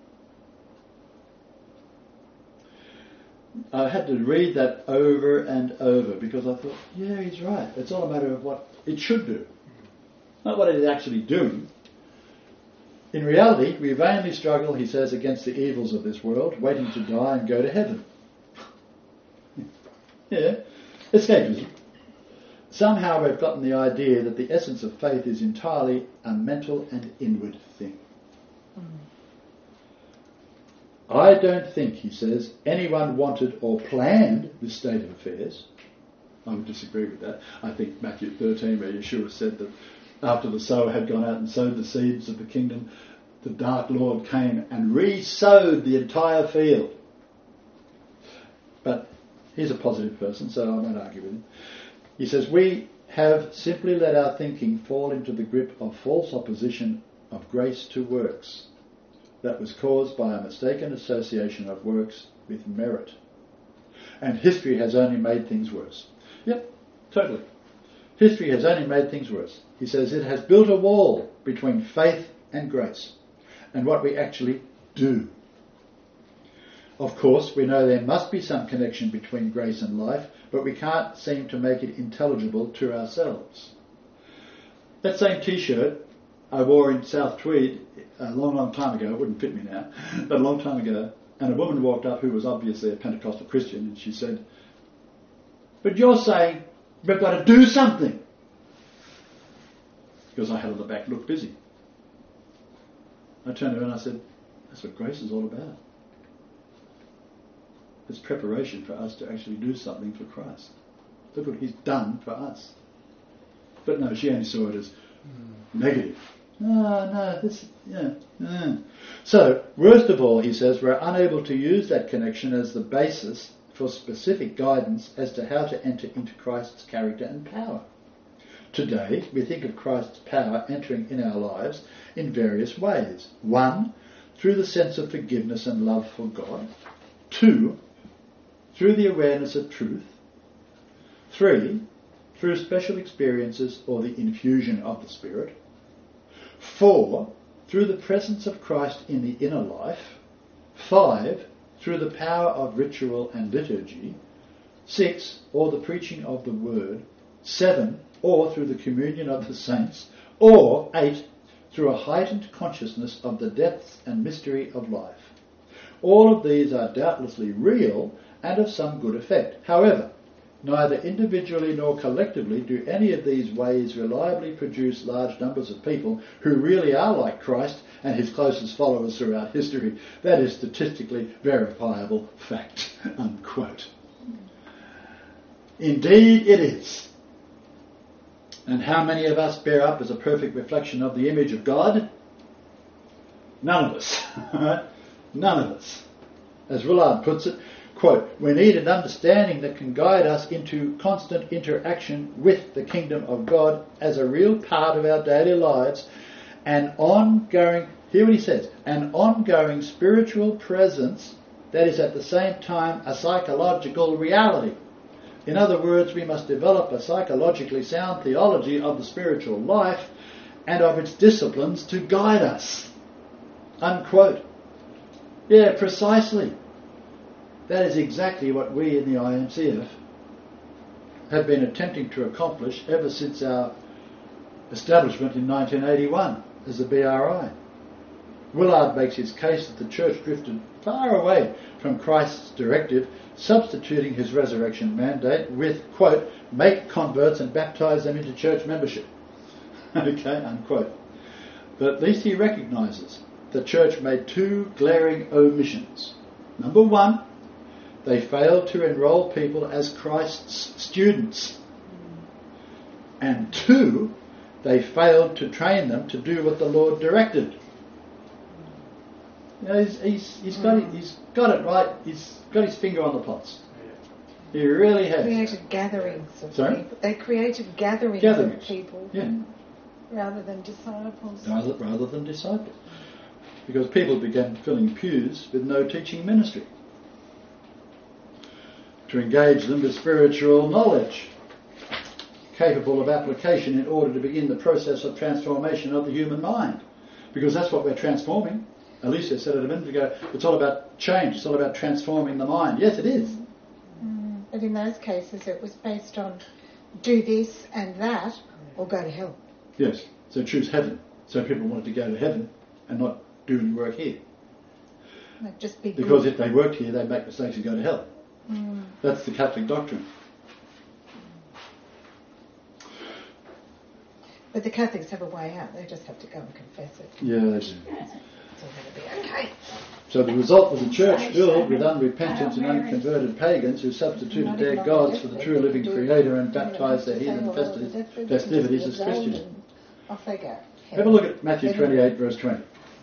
I had to read that over and over because I thought, yeah, he's right. It's all a matter of what it should do, not what it is actually doing. In reality, we vainly struggle, he says, against the evils of this world, waiting to die and go to heaven. Yeah, escapism. Somehow we've gotten the idea that the essence of faith is entirely a mental and inward thing. Mm. I don't think, he says, anyone wanted or planned this state of affairs. I would disagree with that. I think Matthew thirteen, where Yeshua said that after the sower had gone out and sowed the seeds of the kingdom, the dark Lord came and re-sowed the entire field. But he's a positive person, so I won't argue with him. He says, we have simply let our thinking fall into the grip of false opposition of grace to works that was caused by a mistaken association of works with merit. And history has only made things worse. Yep, totally. History has only made things worse. He says it has built a wall between faith and grace and what we actually do. Of course, we know there must be some connection between grace and life, but we can't seem to make it intelligible to ourselves. That same T-shirt I wore in South Tweed a long, long time ago. It wouldn't fit me now, but a long time ago. And a woman walked up who was obviously a Pentecostal Christian, and she said, "But you're saying we've got to do something." Because I had on the back, "Look busy." I turned to her and I said, That's what grace is all about. It's preparation for us to actually do something for Christ. Look what he's done for us. But no, she only saw it as negative. No, no, this, yeah, yeah. So, worst of all, he says, we're unable to use that connection as the basis for specific guidance as to how to enter into Christ's character and power. Today, we think of Christ's power entering in our lives in various ways. One, through the sense of forgiveness and love for God. Two, through the awareness of truth. Three, through special experiences or the infusion of the Spirit. Four, through the presence of Christ in the inner life. Five, through the power of ritual and liturgy. Six, or the preaching of the Word. Seven, or through the communion of the saints. Or eight, through a heightened consciousness of the depths and mystery of life. All of these are doubtlessly real and of some good effect. However, neither individually nor collectively do any of these ways reliably produce large numbers of people who really are like Christ and his closest followers throughout history. That is statistically verifiable fact, unquote. Indeed it is. And how many of us bear up as a perfect reflection of the image of God? None of us. None of us. As Willard puts it, quote, we need an understanding that can guide us into constant interaction with the kingdom of God as a real part of our daily lives, an ongoing, hear what he says, an ongoing spiritual presence that is at the same time a psychological reality. In other words, we must develop a psychologically sound theology of the spiritual life and of its disciplines to guide us. Unquote. Yeah, precisely. That is exactly what we in the I M C F have been attempting to accomplish ever since our establishment in nineteen eighty-one as the B R I. Willard makes his case that the church drifted far away from Christ's directive, substituting his resurrection mandate with, quote, make converts and baptise them into church membership. Okay, unquote. But at least he recognises the church made two glaring omissions. Number one, they failed to enrol people as Christ's students. And two, they failed to train them to do what the Lord directed. You know, he's, he's, he's, got it, he's got it right. He's got his finger on the pulse. He really has. Created gatherings of Sorry? people. They created gatherings, Gatherings. of people Yeah. rather than disciples. Rather, rather than disciples. Because people began filling pews with no teaching ministry to engage them with spiritual knowledge capable of application in order to begin the process of transformation of the human mind. Because that's what we're transforming. Alicia said it a minute ago, it's all about change, it's all about transforming the mind. Yes, it is. Mm. But in those cases it was based on do this and that or go to hell. Yes, so choose heaven. So people wanted to go to heaven and not do any work here. Like just be Because good. if they worked here, they'd make mistakes and go to hell. Mm. That's the Catholic doctrine. But the Catholics have a way out. They just have to go and confess it. Yeah, they do. It's all going to be okay. So the result was a church filled with unrepentant and unconverted pagans who substituted Not their even on gods the for the deathbed, true they living can do it. Creator and They don't baptise their have to heathen say, well, festivities, the deathbed festivities was as old Christians. and off they go. Have a look at Matthew twenty-eight, verse twenty.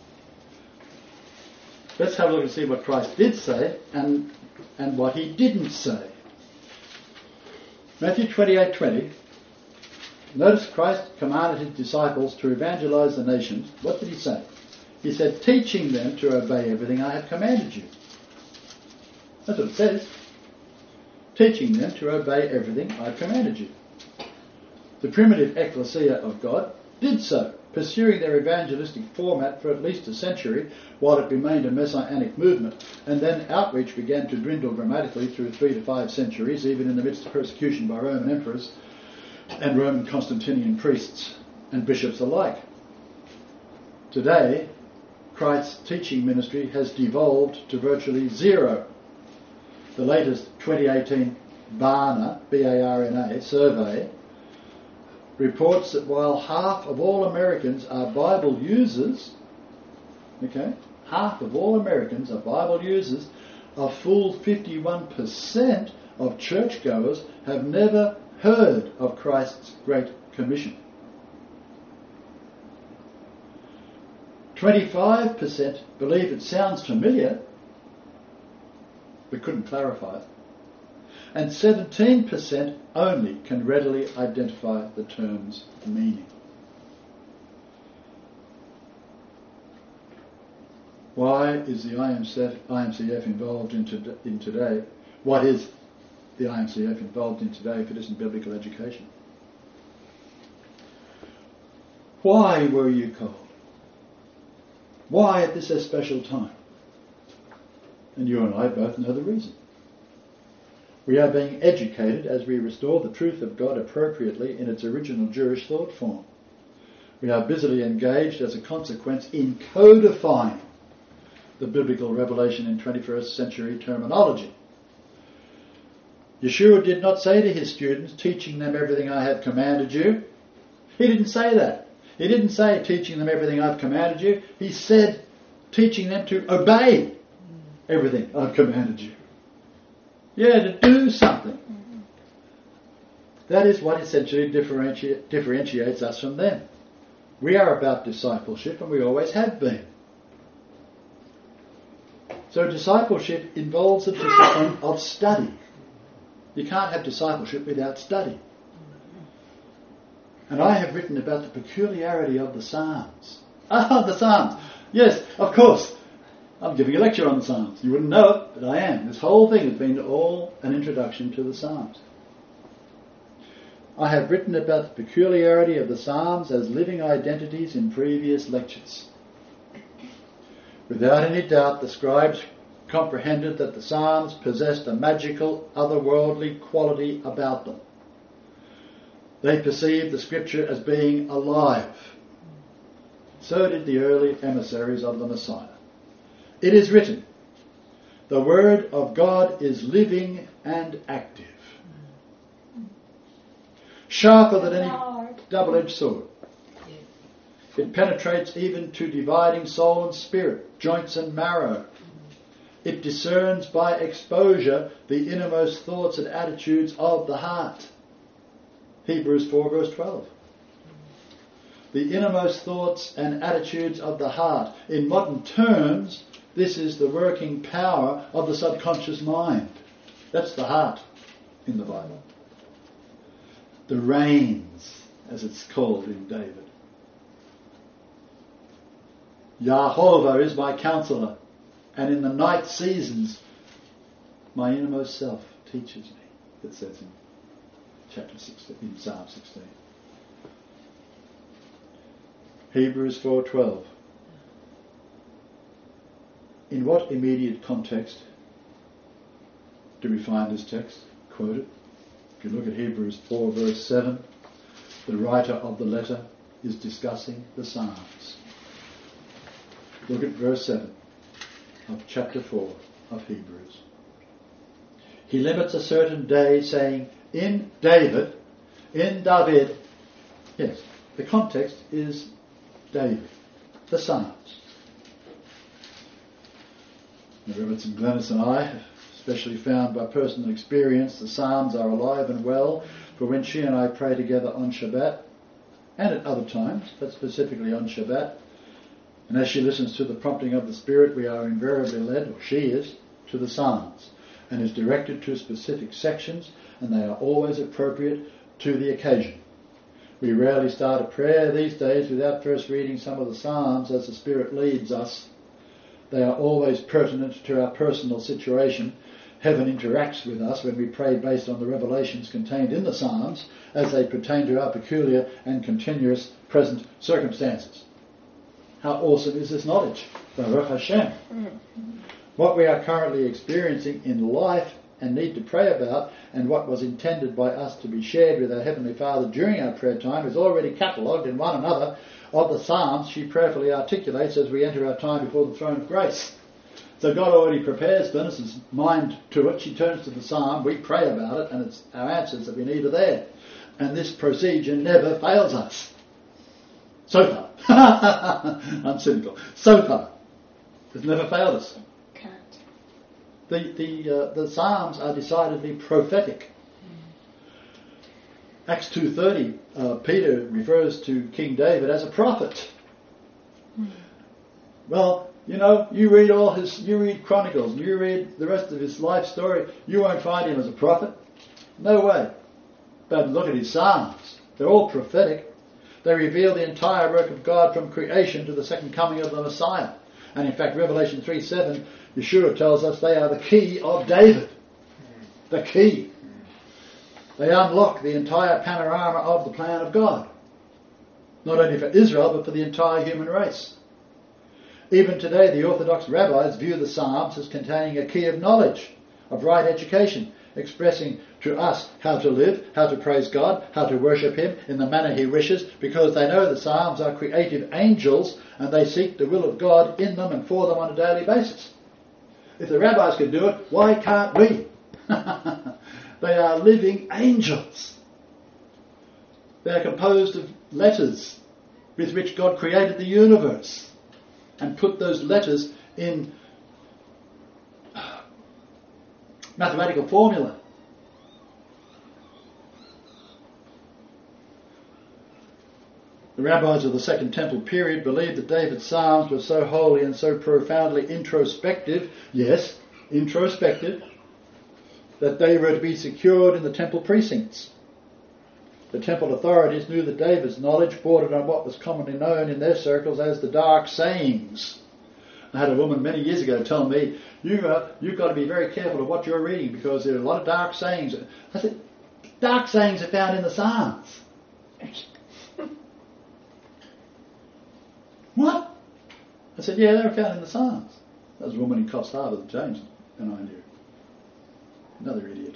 Let's have a look and see what Christ did say and and what he didn't say. Matthew twenty-eight, twenty. Notice Christ commanded his disciples to evangelize the nations. What did he say? He said, teaching them to obey everything I have commanded you. That's what it says. Teaching them to obey everything I have commanded you. The primitive ecclesia of God did so, pursuing their evangelistic format for at least a century while it remained a messianic movement, and then outreach began to dwindle dramatically through three to five centuries, even in the midst of persecution by Roman emperors and Roman Constantinian priests and bishops alike. Today, Christ's teaching ministry has devolved to virtually zero. The latest twenty eighteen Barna, B A R N A, survey reports that while half of all Americans are Bible users, okay, half of all Americans are Bible users, a full fifty-one percent of churchgoers have never heard of Christ's Great Commission. twenty-five percent believe it sounds familiar, but couldn't clarify it. And seventeen percent only can readily identify the term's meaning. Why is the I M C F involved in, to, in today? What is the I M C F involved in today if it isn't biblical education? Why were you called? Why at this a special time? And you and I both know the reason. We are being educated as we restore the truth of God appropriately in its original Jewish thought form. We are busily engaged as a consequence in codifying the biblical revelation in twenty-first century terminology. Yeshua did not say to his students, teaching them everything I have commanded you. He didn't say that. He didn't say teaching them everything I've commanded you. He said teaching them to obey everything I've commanded you. Yeah, to do something. That is what essentially differenti- differentiates us from them. We are about discipleship, and we always have been. So discipleship involves the discipline of study. You can't have discipleship without study. And I have written about the peculiarity of the Psalms. Ah, the Psalms. Yes, of course. I'm giving a lecture on the Psalms. You wouldn't know it, but I am. This whole thing has been all an introduction to the Psalms. I have written about the peculiarity of the Psalms as living identities in previous lectures. Without any doubt, the scribes comprehended that the Psalms possessed a magical, otherworldly quality about them. They perceived the Scripture as being alive. So did the early emissaries of the Messiah. It is written, the Word of God is living and active, sharper than any double-edged sword. It penetrates even to dividing soul and spirit, joints and marrow. It discerns by exposure the innermost thoughts and attitudes of the heart. Hebrews four verse twelve. The innermost thoughts and attitudes of the heart. In modern terms, this is the working power of the subconscious mind. That's the heart in the Bible. The reins, as it's called in David. Yahovah is my counselor, and in the night seasons my innermost self teaches me, it says in chapter sixteen, in Psalm sixteen. Hebrews four twelve. In what immediate context do we find this text quoted? If you look at Hebrews four verse seven, the writer of the letter is discussing the Psalms. Look at verse seven of chapter four of Hebrews. He limits a certain day saying, in David, in David, yes, the context is David, the Psalms. The Robertson Glennis and I have especially found by personal experience the Psalms are alive and well, for when she and I pray together on Shabbat, and at other times, but specifically on Shabbat, and as she listens to the prompting of the Spirit, we are invariably led, or she is, to the Psalms, and is directed to specific sections, and they are always appropriate to the occasion. We rarely start a prayer these days without first reading some of the Psalms as the Spirit leads us. They are always pertinent to our personal situation. Heaven interacts with us when we pray based on the revelations contained in the Psalms as they pertain to our peculiar and continuous present circumstances. How awesome is this knowledge? Baruch Hashem. Mm-hmm. What we are currently experiencing in life and need to pray about, and what was intended by us to be shared with our Heavenly Father during our prayer time, is already catalogued in one another of the Psalms she prayerfully articulates as we enter our time before the throne of grace. So God already prepares Glennis's mind to it. She turns to the Psalm, we pray about it, and it's our answers that we need are there. And this procedure never fails us. So far. I'm cynical. So far. It's never failed us. Can't. The the uh, the Psalms are decidedly prophetic. Acts two thirty, uh, Peter refers to King David as a prophet. Mm. Well, you know, you read all his, you read Chronicles, you read the rest of his life story, you won't find him as a prophet. No way. But look at his Psalms. They're all prophetic. They reveal the entire work of God from creation to the second coming of the Messiah. And in fact, Revelation three seven, Yeshua tells us they are the key of David. The key. They unlock the entire panorama of the plan of God. Not only for Israel, but for the entire human race. Even today, the Orthodox rabbis view the Psalms as containing a key of knowledge, of right education, expressing to us how to live, how to praise God, how to worship Him in the manner He wishes, because they know the Psalms are creative angels and they seek the will of God in them and for them on a daily basis. If the rabbis could do it, why can't we? They are living angels. They are composed of letters with which God created the universe and put those letters in mathematical formula. The rabbis of the Second Temple period believed that David's Psalms were so holy and so profoundly introspective, yes, introspective, that they were to be secured in the temple precincts. The temple authorities knew that David's knowledge bordered on what was commonly known in their circles as the dark sayings. I had a woman many years ago tell me, you, uh, you've got to be very careful of what you're reading because there are a lot of dark sayings. I said, dark sayings are found in the Psalms. What? I said, yeah, they're found in the Psalms. That was a woman in Coffs Harbour that James and I knew. Another idiot.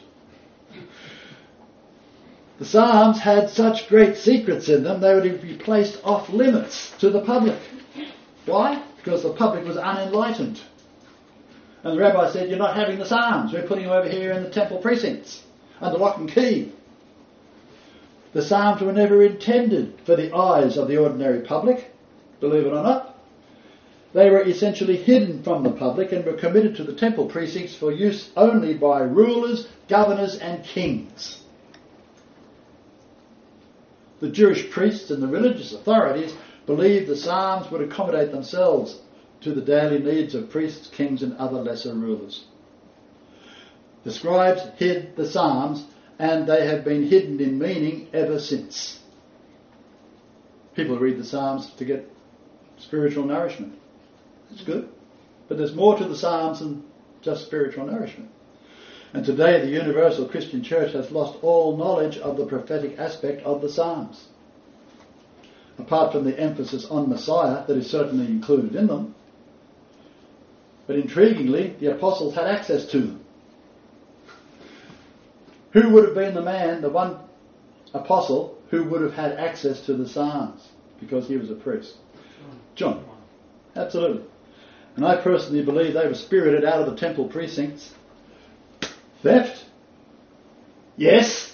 The Psalms had such great secrets in them, they would be placed off limits to the public. Why? Because the public was unenlightened. And the rabbi said, you're not having the Psalms, we're putting them over here in the temple precincts, under lock and key. The Psalms were never intended for the eyes of the ordinary public, believe it or not. They were essentially hidden from the public and were committed to the temple precincts for use only by rulers, governors and kings. The Jewish priests and the religious authorities believed the Psalms would accommodate themselves to the daily needs of priests, kings and other lesser rulers. The scribes hid the Psalms and they have been hidden in meaning ever since. People read the Psalms to get spiritual nourishment. It's good. But there's more to the Psalms than just spiritual nourishment. And today the universal Christian church has lost all knowledge of the prophetic aspect of the Psalms. Apart from the emphasis on Messiah that is certainly included in them. But intriguingly, the apostles had access to them. Who would have been the man, the one apostle, who would have had access to the Psalms? Because he was a priest. John. Absolutely. And I personally believe they were spirited out of the temple precincts. Theft? Yes.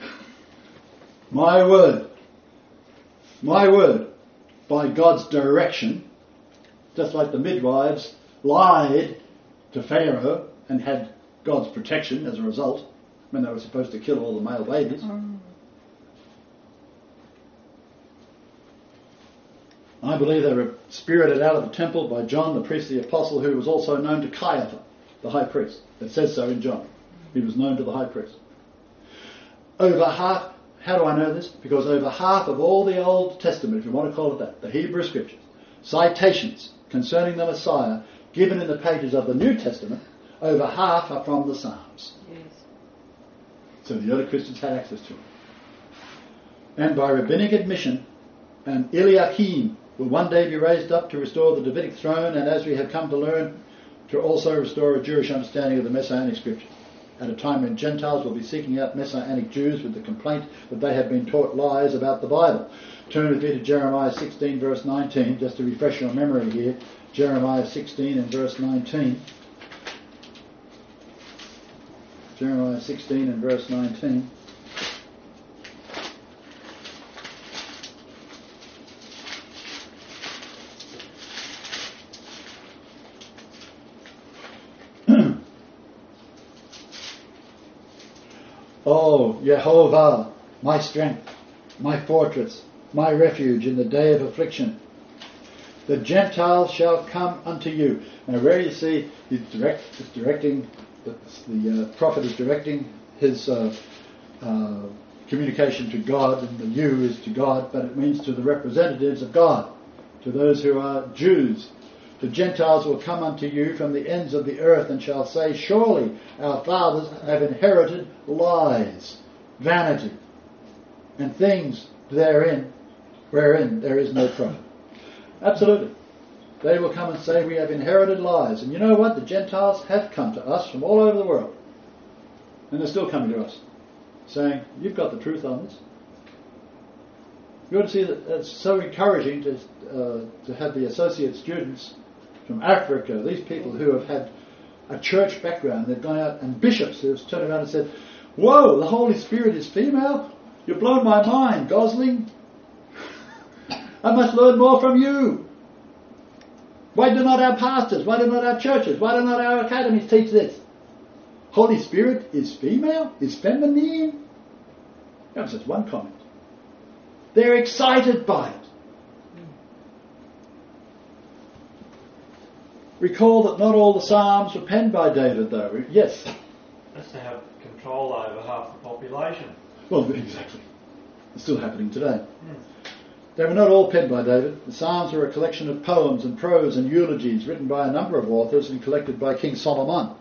My word. My word. By God's direction, just like the midwives lied to Pharaoh and had God's protection as a result when they were supposed to kill all the male babies. Mm. I believe they were spirited out of the temple by John, the priestly apostle, who was also known to Caiaphas, the high priest. It says so in John. He was known to the high priest. Over half, how do I know this? Because over half of all the Old Testament, if you want to call it that, the Hebrew Scriptures, citations concerning the Messiah given in the pages of the New Testament, over half are from the Psalms. Yes. So the early Christians had access to them. And by rabbinic admission, an Eliakim will one day be raised up to restore the Davidic throne, and as we have come to learn, to also restore a Jewish understanding of the Messianic Scripture, at a time when Gentiles will be seeking out Messianic Jews with the complaint that they have been taught lies about the Bible. Turn with me to Jeremiah sixteen verse nineteen, just to refresh your memory here. Jeremiah sixteen and verse nineteen. Jeremiah sixteen and verse nineteen. Oh, Jehovah, my strength, my fortress, my refuge in the day of affliction. The Gentiles shall come unto you. Now, where you see he's direct, he's directing, the, the uh, prophet is directing his uh, uh, communication to God, and the you is to God, but it means to the representatives of God, to those who are Jews. The Gentiles will come unto you from the ends of the earth and shall say, surely our fathers have inherited lies, vanity, and things therein wherein there is no profit. Absolutely. They will come and say, we have inherited lies. And you know what? The Gentiles have come to us from all over the world. And they're still coming to us, saying, you've got the truth on this. You ought to see that it's so encouraging to uh, to have the associate students from Africa, these people who have had a church background, they've gone out, and bishops who have turned around and said, whoa, the Holy Spirit is female? You've blown my mind, Gosling. I must learn more from you. Why do not our pastors, why do not our churches, why do not our academies teach this? Holy Spirit is female, is feminine? That's just one comment. They're excited by it. Recall that not all the Psalms were penned by David, though. Yes? That's to have control over half the population. Well, exactly. It's still happening today. Mm. They were not all penned by David. The Psalms are a collection of poems and prose and eulogies written by a number of authors and collected by King Solomon.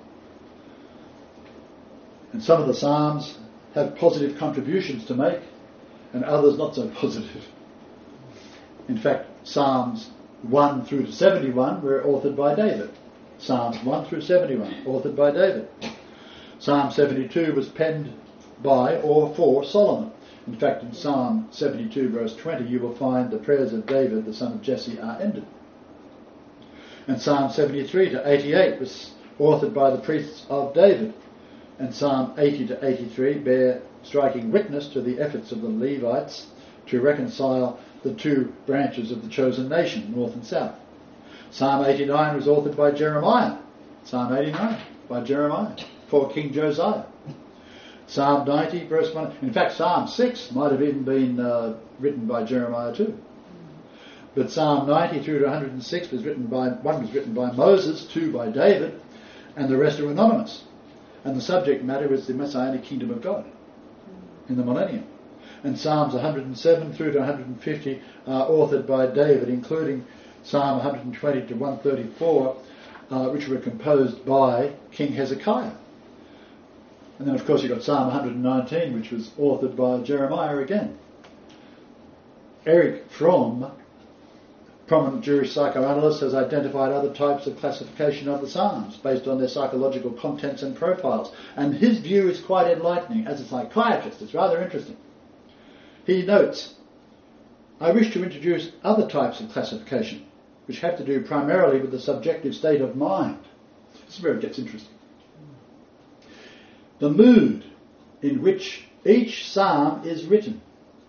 And some of the Psalms have positive contributions to make, and others not so positive. In fact, Psalms one through to seventy-one were authored by David. Psalms one through seventy-one, authored by David. Psalm seventy-two was penned by or for Solomon. In fact, in Psalm seventy-two verse twenty you will find the prayers of David, the son of Jesse, are ended. And Psalm seventy-three to eighty-eight was authored by the priests of David. And Psalm eighty to eighty-three bear striking witness to the efforts of the Levites to reconcile the two branches of the chosen nation, north and south. Psalm eighty-nine was authored by Jeremiah. Psalm eighty-nine by Jeremiah for King Josiah. Psalm ninety verse one. In fact, Psalm six might have even been uh, written by Jeremiah too. But Psalm ninety through to one hundred six was written by, one was written by Moses, two by David, and the rest are anonymous. And the subject matter is the Messianic kingdom of God in the millennium. And Psalms one hundred seven through to one hundred fifty are authored by David, including Psalm one hundred twenty to one thirty-four, uh, which were composed by King Hezekiah. And then, of course, you've got Psalm one hundred nineteen, which was authored by Jeremiah again. Eric Fromm, prominent Jewish psychoanalyst, has identified other types of classification of the Psalms based on their psychological contents and profiles. And his view is quite enlightening. As a psychiatrist, it's rather interesting. He notes, I wish to introduce other types of classification, which have to do primarily with the subjective state of mind. This is where it gets interesting. The mood in which each psalm is written.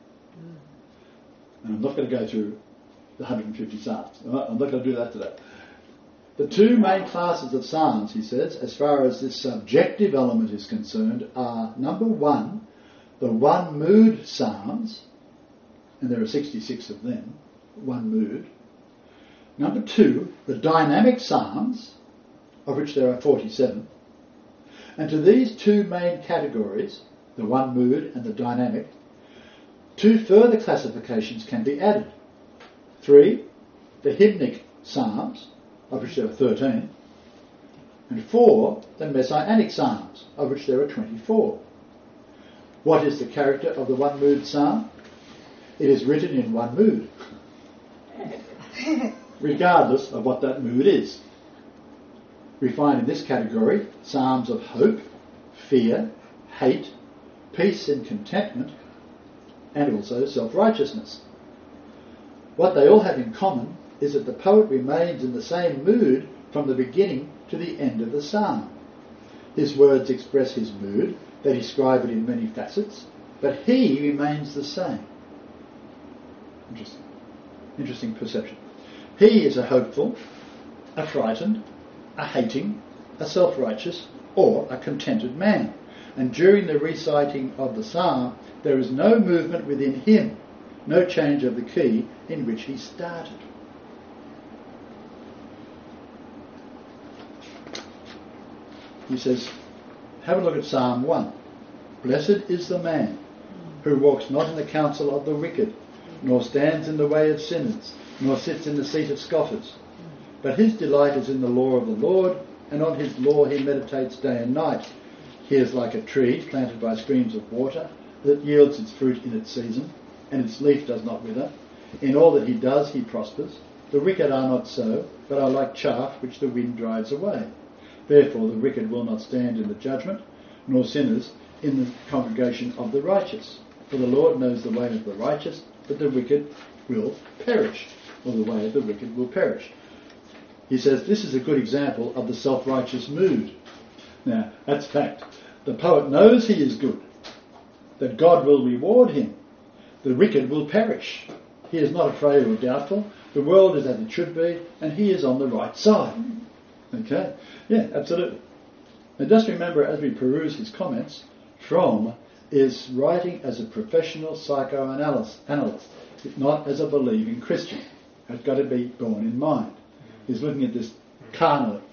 And I'm not going to go through the one hundred fifty psalms. I'm not, I'm not going to do that today. The two main classes of psalms, he says, as far as this subjective element is concerned, are number one, the one mood psalms, and there are sixty-six of them, one mood. Number two, the dynamic psalms, of which there are forty-seven. And to these two main categories, the one mood and the dynamic, two further classifications can be added. Three, the hymnic psalms, of which there are thirteen. And four, the messianic psalms, of which there are twenty-four. What is the character of the one mood psalm? It is written in one mood, regardless of what that mood is. We find in this category psalms of hope, fear, hate, peace and contentment, and also self-righteousness. What they all have in common is that the poet remains in the same mood from the beginning to the end of the psalm. His words express his mood, they describe it in many facets, but he remains the same. Interesting. Interesting perception. He is a hopeful, a frightened, a hating, a self-righteous, or a contented man. and during the reciting of the psalm, there is no movement within him, no change of the key in which he started. He says, have a look at Psalm one. Blessed is the man who walks not in the counsel of the wicked, nor stands in the way of sinners, nor sits in the seat of scoffers. But his delight is in the law of the Lord, and on his law he meditates day and night. He is like a tree planted by streams of water, that yields its fruit in its season, and its leaf does not wither. In all that he does he prospers. The wicked are not so, but are like chaff which the wind drives away. Therefore the wicked will not stand in the judgment, nor sinners in the congregation of the righteous. For the Lord knows the way of the righteous, but the wicked will perish, or the way of the wicked will perish. He says this is a good example of the self-righteous mood. Now, that's fact. The poet knows he is good, that God will reward him. The wicked will perish. He is not afraid or doubtful. The world is as it should be, and he is on the right side. Okay? Yeah, absolutely. And just remember, as we peruse his comments, Fromm is writing as a professional psychoanalyst, analyst, not as a believing Christian. That's got to be borne in mind. He's looking at this carnally.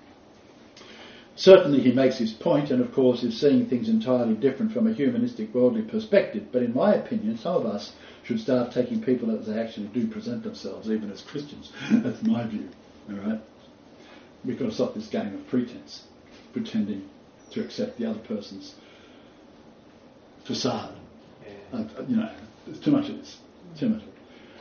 Certainly he makes his point, and of course is seeing things entirely different from a humanistic, worldly perspective. But in my opinion, some of us should start taking people as they actually do present themselves, even as Christians. That's my view. All right? We've got to stop this game of pretense, pretending to accept the other person's facade. Yeah. Uh, you know, there's too much of this. Too much of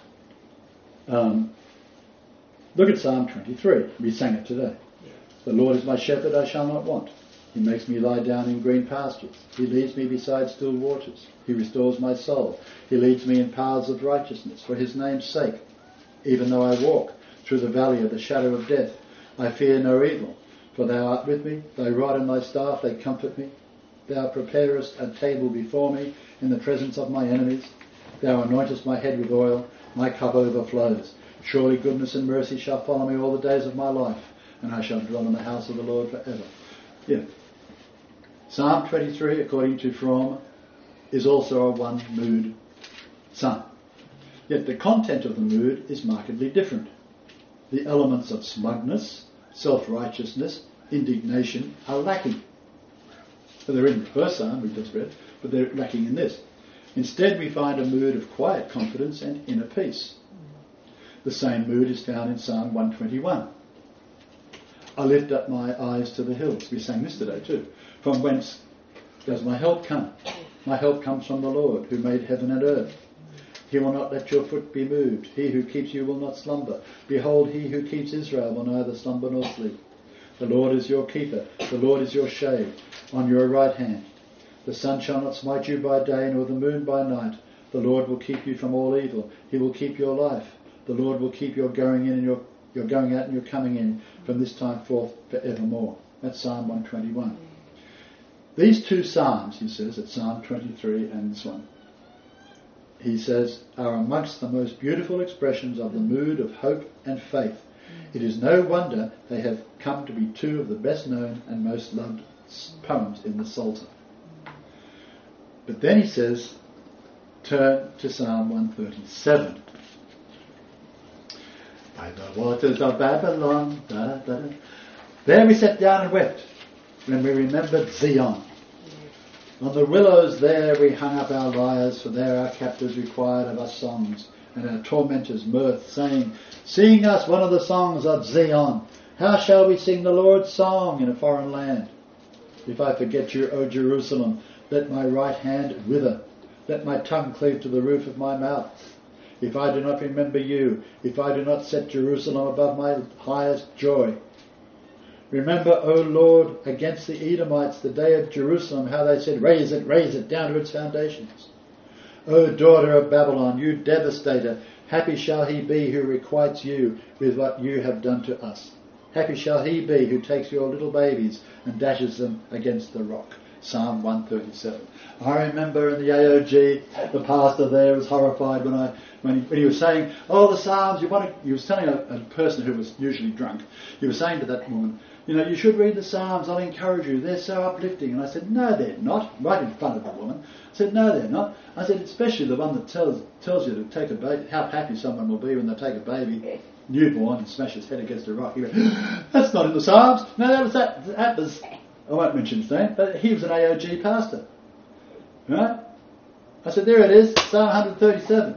it. Um, look at Psalm twenty-three. We sang it today. The Lord is my shepherd, I shall not want. He makes me lie down in green pastures. He leads me beside still waters. He restores my soul. He leads me in paths of righteousness for his name's sake. Even though I walk through the valley of the shadow of death, I fear no evil, for thou art with me. Thy rod and thy staff, they comfort me. Thou preparest a table before me in the presence of my enemies. Thou anointest my head with oil. My cup overflows. Surely goodness and mercy shall follow me all the days of my life, and I shall dwell in the house of the Lord forever. Yeah. Psalm twenty-three, according to Fromm, is also a one-mood psalm. Yet the content of the mood is markedly different. The elements of smugness, self-righteousness, indignation are lacking. So they're in the first psalm we just read, but they're lacking in this. Instead, we find a mood of quiet confidence and inner peace. The same mood is found in Psalm one twenty-one. I lift up my eyes to the hills. We sang this today too. From whence does my help come? My help comes from the Lord, who made heaven and earth. He will not let your foot be moved. He who keeps you will not slumber. Behold, he who keeps Israel will neither slumber nor sleep. The Lord is your keeper. The Lord is your shade on your right hand. The sun shall not smite you by day, nor the moon by night. The Lord will keep you from all evil. He will keep your life. The Lord will keep your going in and your You're going out and you're coming in from this time forth forevermore. That's Psalm one twenty-one. These two psalms, he says, at Psalm twenty-three and this one, he says, are amongst the most beautiful expressions of the mood of hope and faith. It is no wonder they have come to be two of the best known and most loved poems in the Psalter. But then he says, turn to Psalm one thirty-seven. By the waters of Babylon, da, da, da. There we sat down and wept when we remembered Zion. On the willows there we hung up our lyres, for there our captors required of us songs, and our tormentors mirth, saying, sing us one of the songs of Zion. How shall we sing the Lord's song in a foreign land? If I forget you, O Jerusalem, let my right hand wither. Let my tongue cleave to the roof of my mouth. If I do not remember you, if I do not set Jerusalem above my highest joy. Remember, O Lord, against the Edomites the day of Jerusalem, how they said, raise it, raise it, down to its foundations. O daughter of Babylon, you devastator, happy shall he be who requites you with what you have done to us. Happy shall he be who takes your little babies and dashes them against the rock. Psalm one thirty-seven. I remember in the A O G, the pastor there was horrified when I when he, when he was saying, "Oh, the Psalms." You want to? He was telling a, a person who was usually drunk. He was saying to that woman, "You know, you should read the Psalms. I'll encourage you. They're so uplifting." And I said, "No, they're not." Right in front of the woman. I said, "No, they're not." I said, "Especially the one that tells tells you to take a baby, how happy someone will be when they take a baby newborn and smash his head against a rock." He went, "That's not in the Psalms." No, that was that. That was. I won't mention his name, but he was an A O G pastor. Right? I said, "There it is, Psalm one thirty-seven.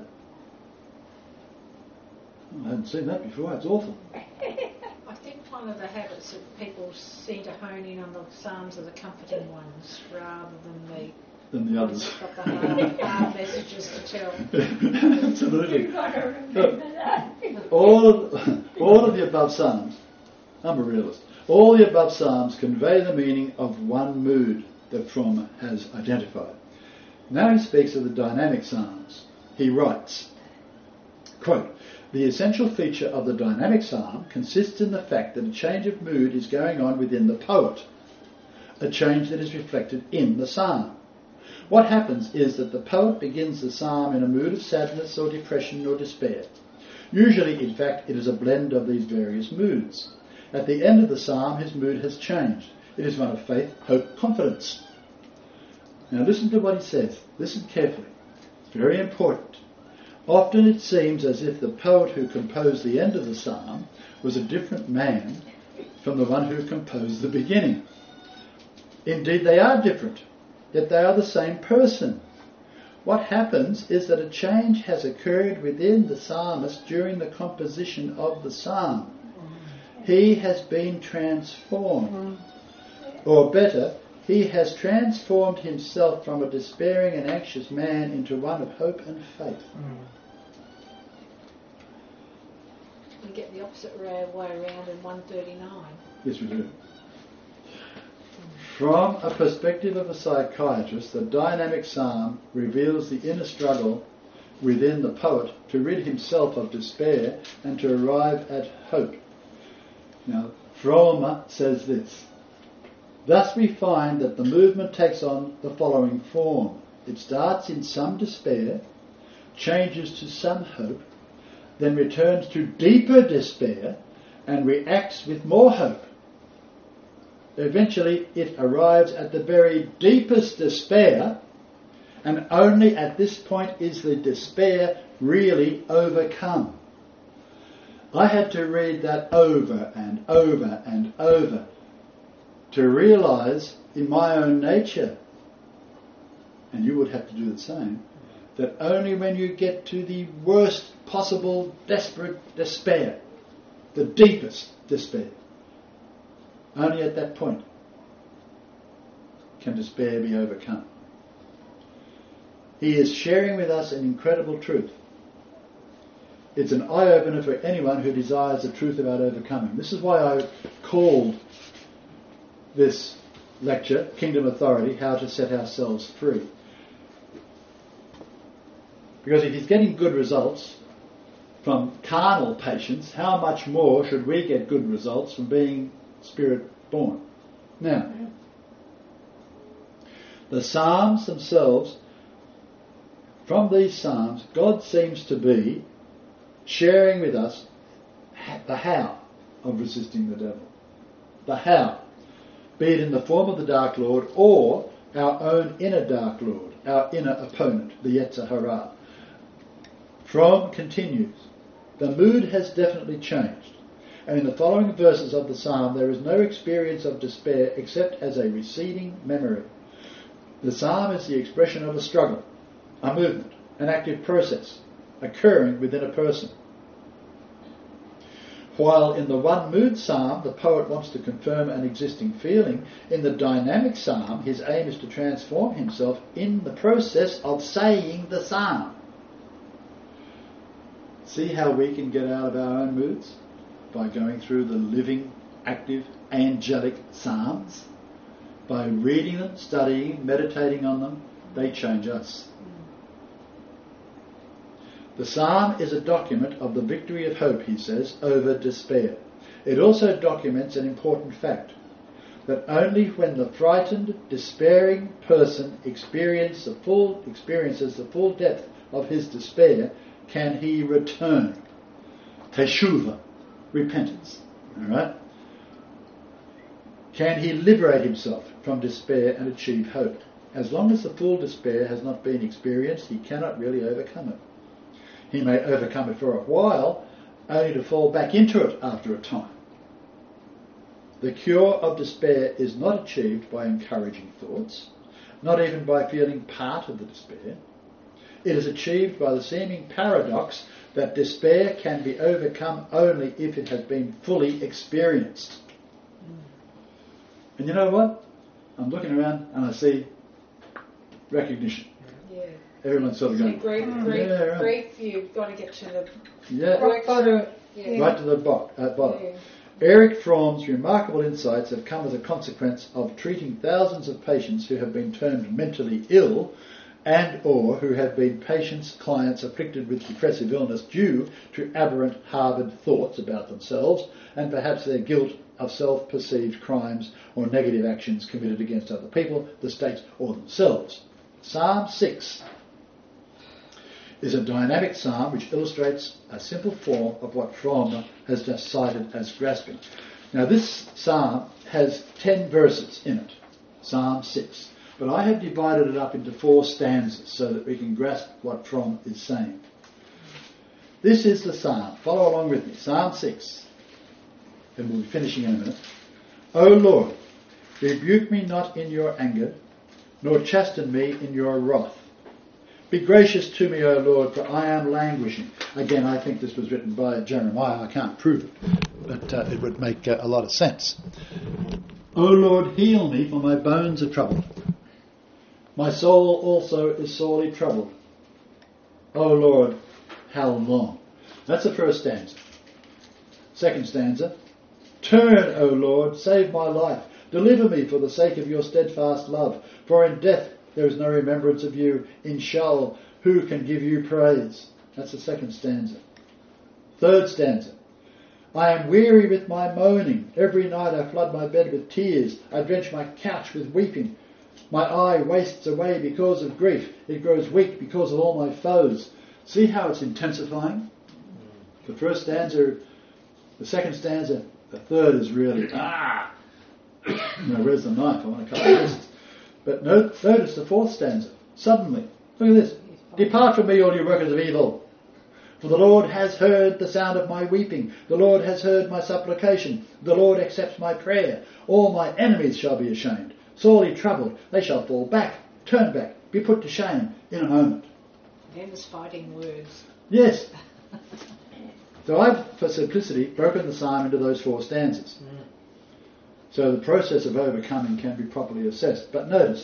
Oh, I hadn't seen that before. It's awful. I think one of the habits that people seem to hone in on the Psalms are the comforting ones rather than the Than the others. got the hard, hard messages to tell. Absolutely. You've got to remember that. All of, all of the above Psalms, I'm a realist, all the above Psalms convey the meaning of one mood that Fromm has identified. Now he speaks of the dynamic Psalms. He writes, quote, "The essential feature of the dynamic psalm consists in the fact that a change of mood is going on within the poet, a change that is reflected in the psalm. What happens is that the poet begins the psalm in a mood of sadness or depression or despair. Usually, in fact, it is a blend of these various moods. At the end of the psalm, his mood has changed. It is one of faith, hope, confidence." Now listen to what he says. Listen carefully. It's very important. "Often it seems as if the poet who composed the end of the psalm was a different man from the one who composed the beginning. Indeed, they are different, yet they are the same person. What happens is that a change has occurred within the psalmist during the composition of the psalm. He has been transformed. Or better, he has transformed himself from a despairing and anxious man into one of hope and faith." We get the opposite way around in one thirty-nine. Yes, we do. From a perspective of a psychiatrist, the dynamic psalm reveals the inner struggle within the poet to rid himself of despair and to arrive at hope. Now, Fromm says this: "Thus we find that the movement takes on the following form. It starts in some despair, changes to some hope, then returns to deeper despair and reacts with more hope. Eventually it arrives at the very deepest despair, and only at this point is the despair really overcome." I had to read that over and over and over to realise in my own nature, and you would have to do the same, that only when you get to the worst possible desperate despair, the deepest despair, only at that point can despair be overcome. He is sharing with us an incredible truth. It's an eye-opener for anyone who desires the truth about overcoming. This is why I called this lecture, Kingdom Authority, How to Set Ourselves Free. Because if he's getting good results from carnal patients, how much more should we get good results from being spirit-born? Now, the Psalms themselves, from these Psalms, God seems to be sharing with us the how of resisting the devil. The how. Be it in the form of the Dark Lord or our own inner Dark Lord, our inner opponent, the Yetzer Hara. Fromm continues, "The mood has definitely changed, and in the following verses of the psalm there is no experience of despair except as a receding memory. The psalm is the expression of a struggle, a movement, an active process occurring within a person. While in the one mood psalm the poet wants to confirm an existing feeling, in the dynamic psalm his aim is to transform himself in the process of saying the psalm." See how we can get out of our own moods? By going through the living, active, angelic psalms. By reading them, studying, meditating on them, they change us. The psalm is a document of the victory of hope, he says, over despair. It also documents an important fact, but only when the frightened, despairing person experience the full, experiences the full depth of his despair can he return. Teshuva, repentance. All right? Can he liberate himself from despair and achieve hope? As long as the full despair has not been experienced, he cannot really overcome it. He may overcome it for a while, only to fall back into it after a time. The cure of despair is not achieved by encouraging thoughts, not even by feeling part of the despair. It is achieved by the seeming paradox that despair can be overcome only if it has been fully experienced. And you know what? I'm looking around and I see recognition. Yeah. Everyone's sort of So going, grief, "Oh, grief, yeah, right." grief, you've got to get to the Yeah, Rock bottom. Yeah. right to the bo- uh, bottom. Yeah. Eric Fromm's remarkable insights have come as a consequence of treating thousands of patients who have been termed mentally ill and or who have been patients' clients afflicted with depressive illness due to aberrant harboured thoughts about themselves and perhaps their guilt of self-perceived crimes or negative actions committed against other people, the state or themselves. Psalm six is a dynamic psalm which illustrates a simple form of what Fromm has just cited as grasping. Now this psalm has ten verses in it, Psalm six, but I have divided it up into four stanzas so that we can grasp what Fromm is saying. This is the psalm. Follow along with me. Psalm six, and we'll be finishing in a minute. O Lord, rebuke me not in your anger, nor chasten me in your wrath. Be gracious to me, O Lord, for I am languishing. Again, I think this was written by Jeremiah. I can't prove it, but uh, it would make uh, a lot of sense. O Lord, heal me, for my bones are troubled. My soul also is sorely troubled. O Lord, how long? That's the first stanza. Second stanza. Turn, O Lord, save my life. Deliver me for the sake of your steadfast love. For in death there is no remembrance of you. In Sheol, who can give you praise? That's the second stanza. Third stanza. I am weary with my moaning. Every night I flood my bed with tears. I drench my couch with weeping. My eye wastes away because of grief. It grows weak because of all my foes. See how it's intensifying? The first stanza, the second stanza, the third is really, ah! You know, where's the knife? I want to cut the wrists. But note, notice the fourth stanza. Suddenly, look at this. Depart from me, all you workers of evil. For the Lord has heard the sound of my weeping. The Lord has heard my supplication. The Lord accepts my prayer. All my enemies shall be ashamed. Sorely troubled, they shall fall back, turn back, be put to shame in a moment. Them's fighting words. Yes. So I've, for simplicity, broken the psalm into those four stanzas. Mm. So the process of overcoming can be properly assessed. But notice,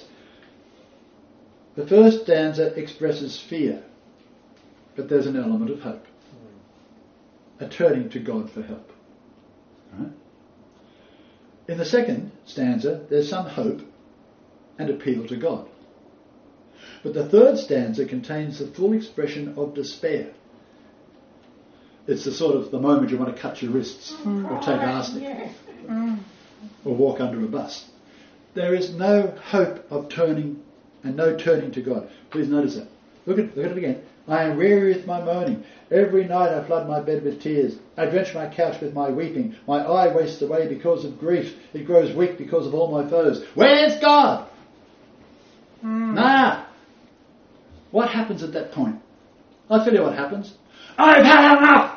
the first stanza expresses fear, but there's an element of hope. Mm. A turning to God for help. Right? In the second stanza, there's some hope and appeal to God. But the third stanza contains the full expression of despair. It's the sort of the moment you want to cut your wrists mm. or take arsenic Yes. Mm. or walk under a bus. There is no hope of turning and no turning to God. Please notice that. Look at, look at it again. I am weary with my moaning. Every night I flood my bed with tears. I drench my couch with my weeping. My eye wastes away because of grief. It grows weak because of all my foes. Where's God? Mm. Nah. What happens at that point? I'll tell you what happens. I've had enough!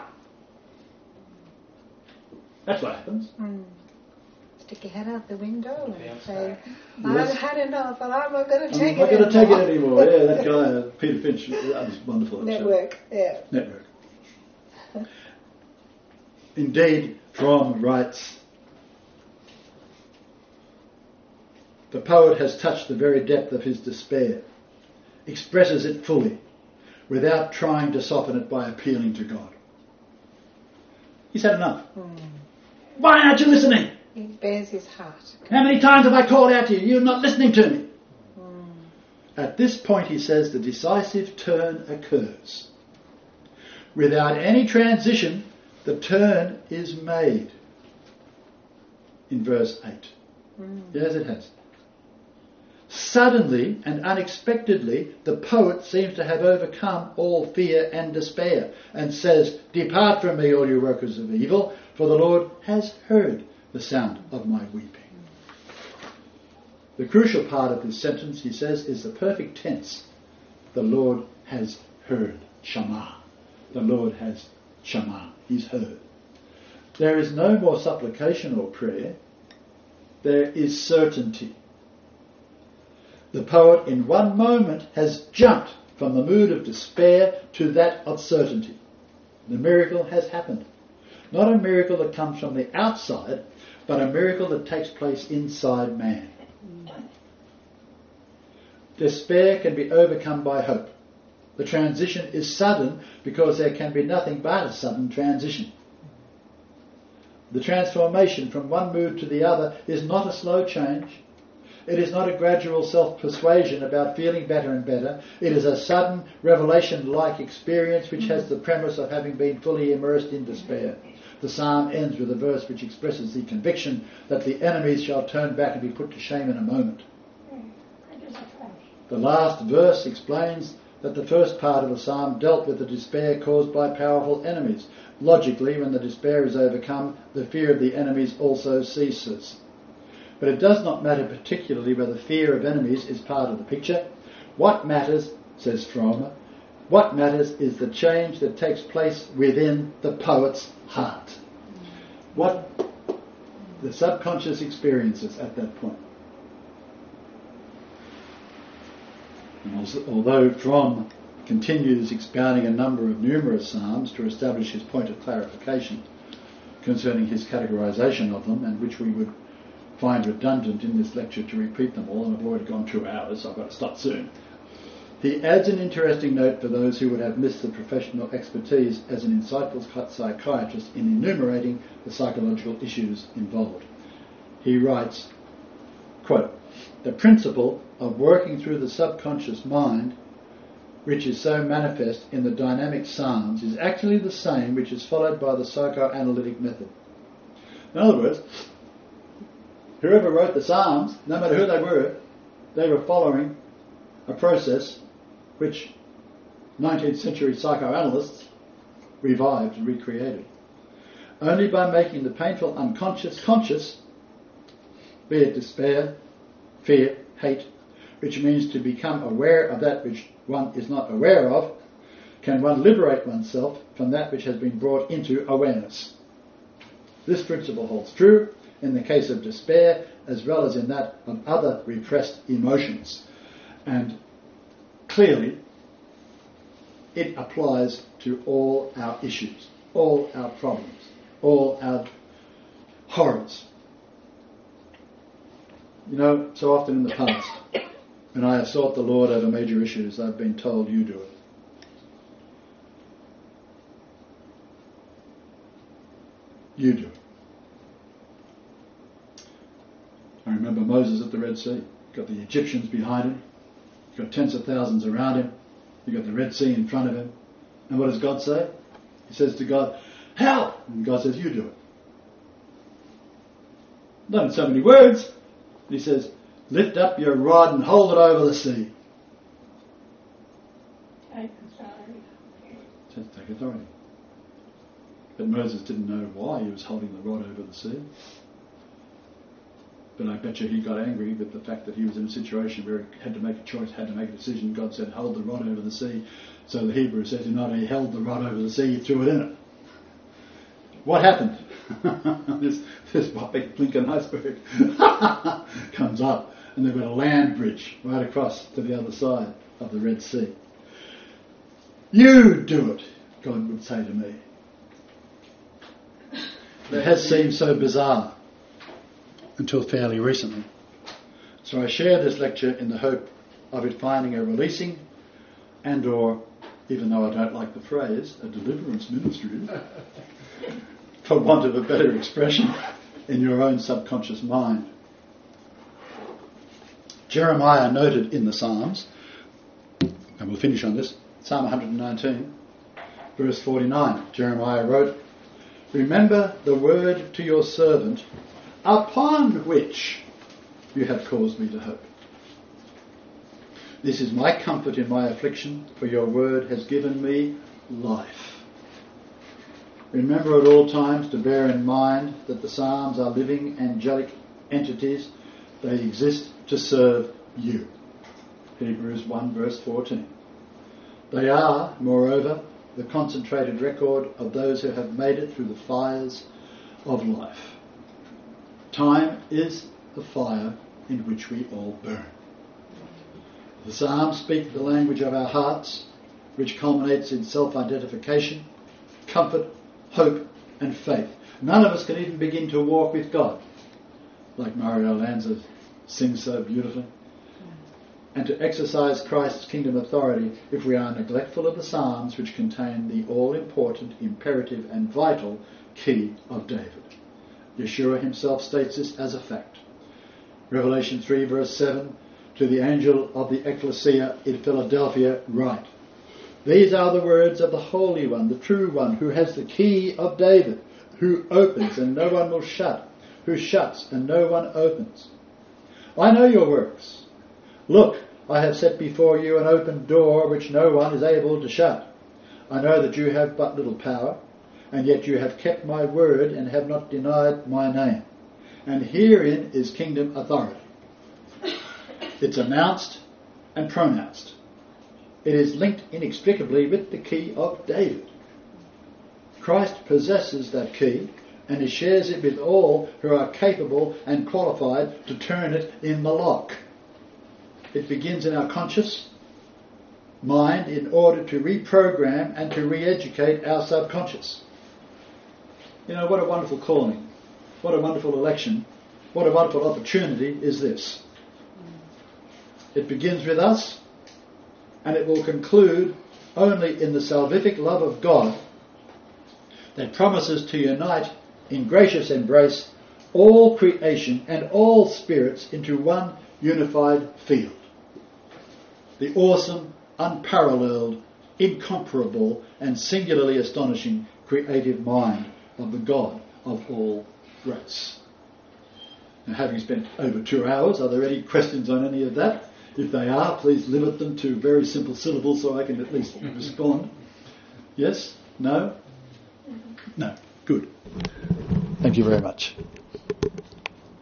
That's what happens. Mm. Stick your head out the window and Yeah. say, Yes. I've had enough and I'm not going to I'm take not it going to take anymore. it anymore. Yeah, that guy, uh, Peter Finch, that was wonderful. Network, yeah. Network. Indeed, Fromm writes, the poet has touched the very depth of his despair, expresses it fully, without trying to soften it by appealing to God. He's had enough. Mm. Why aren't you listening? He bears his heart. How many times have I called out to you? You're not listening to me. Mm. At this point, he says, the decisive turn occurs. Without any transition, the turn is made. In verse eight. Mm. Yes, it has. Suddenly and unexpectedly, the poet seems to have overcome all fear and despair and says, "Depart from me, all you workers of evil, for the Lord has heard the sound of my weeping." The crucial part of this sentence, he says, is the perfect tense. The Lord has heard. Shama. The Lord has Shama. He's heard. There is no more supplication or prayer. There is certainty. The poet in one moment has jumped from the mood of despair to that of certainty. The miracle has happened. Not a miracle that comes from the outside, but a miracle that takes place inside man. Despair can be overcome by hope. The transition is sudden because there can be nothing but a sudden transition. The transformation from one mood to the other is not a slow change. It is not a gradual self-persuasion about feeling better and better. It is a sudden revelation-like experience which has the premise of having been fully immersed in despair. The psalm ends with a verse which expresses the conviction that the enemies shall turn back and be put to shame in a moment. The last verse explains that the first part of the psalm dealt with the despair caused by powerful enemies. Logically, when the despair is overcome, the fear of the enemies also ceases. But it does not matter particularly whether fear of enemies is part of the picture. What matters, says Fromme, what matters is the change that takes place within the poet's heart. What the subconscious experiences at that point. And also, although Fromme continues expounding a number of numerous psalms to establish his point of clarification concerning his categorization of them, and which we would find redundant in this lecture to repeat them all, and I've already gone two hours, so I've got to stop soon. He adds an interesting note for those who would have missed the professional expertise as an insightful psychiatrist in enumerating the psychological issues involved. He writes, quote, "The principle of working through the subconscious mind, which is so manifest in the dynamic psalms, is actually the same which is followed by the psychoanalytic method." In other words, whoever wrote the psalms, no matter who they were, they were following a process which nineteenth century psychoanalysts revived and recreated. Only by making the painful unconscious conscious, be it despair, fear, hate, which means to become aware of that which one is not aware of, can one liberate oneself from that which has been brought into awareness. This principle holds true in the case of despair as well as in that of other repressed emotions. And clearly, it applies to all our issues, all our problems, all our horrors. You know, so often in the past, when I have sought the Lord over major issues, I've been told, "You do it." You do it. I remember Moses at the Red Sea. Got the Egyptians behind him. He's got tens of thousands around him. You've got the Red Sea in front of him. And what does God say? He says to God, "Help!" And God says, "You do it." Not in so many words. He says, "Lift up your rod and hold it over the sea." Take authority. Says, take authority. But Moses didn't know why he was holding the rod over the sea. But I bet you he got angry with the fact that he was in a situation where he had to make a choice, had to make a decision. God said, "Hold the rod over the sea." So the Hebrew says, you know, he held the rod over the sea, he threw it in it. What happened? this this big blinking iceberg comes up, and they've got a land bridge right across to the other side of the Red Sea. "You do it," God would say to me. It has seemed so bizarre until fairly recently. So I share this lecture in the hope of it finding a releasing and or, even though I don't like the phrase, a deliverance ministry, for want of a better expression, in your own subconscious mind. Jeremiah noted in the Psalms, and we'll finish on this, Psalm one nineteen, verse forty-nine, Jeremiah wrote, "Remember the word to your servant, upon which you have caused me to hope. This is my comfort in my affliction, for your word has given me life. Remember at all times to bear in mind that the Psalms are living angelic entities. They exist to serve you. Hebrews one verse fourteen. They are, moreover, the concentrated record of those who have made it through the fires of life. Time is the fire in which we all burn. The Psalms speak the language of our hearts, which culminates in self-identification, comfort, hope and faith. None of us can even begin to walk with God, like Mario Lanza sings so beautifully, and to exercise Christ's kingdom authority if we are neglectful of the Psalms, which contain the all-important, imperative and vital key of David. Yeshua himself states this as a fact. Revelation three verse seven, to the angel of the ecclesia in Philadelphia write, these are the words of the Holy One, the true One, who has the key of David, who opens and no one will shut, who shuts and no one opens. I know your works. Look, I have set before you an open door which no one is able to shut. I know that you have but little power, and yet you have kept my word and have not denied my name. And herein is kingdom authority. It's announced and pronounced. It is linked inextricably with the key of David. Christ possesses that key, and he shares it with all who are capable and qualified to turn it in the lock. It begins in our conscious mind in order to reprogram and to re-educate our subconscious. You know, what a wonderful calling, what a wonderful election, what a wonderful opportunity is this. It begins with us, and it will conclude only in the salvific love of God that promises to unite in gracious embrace all creation and all spirits into one unified field. The awesome, unparalleled, incomparable and singularly astonishing creative mind of the God of all grace. Now, having spent over two hours, are there any questions on any of that? If they are, please limit them to very simple syllables so I can at least respond. Yes? No? No. Good. Thank you very much.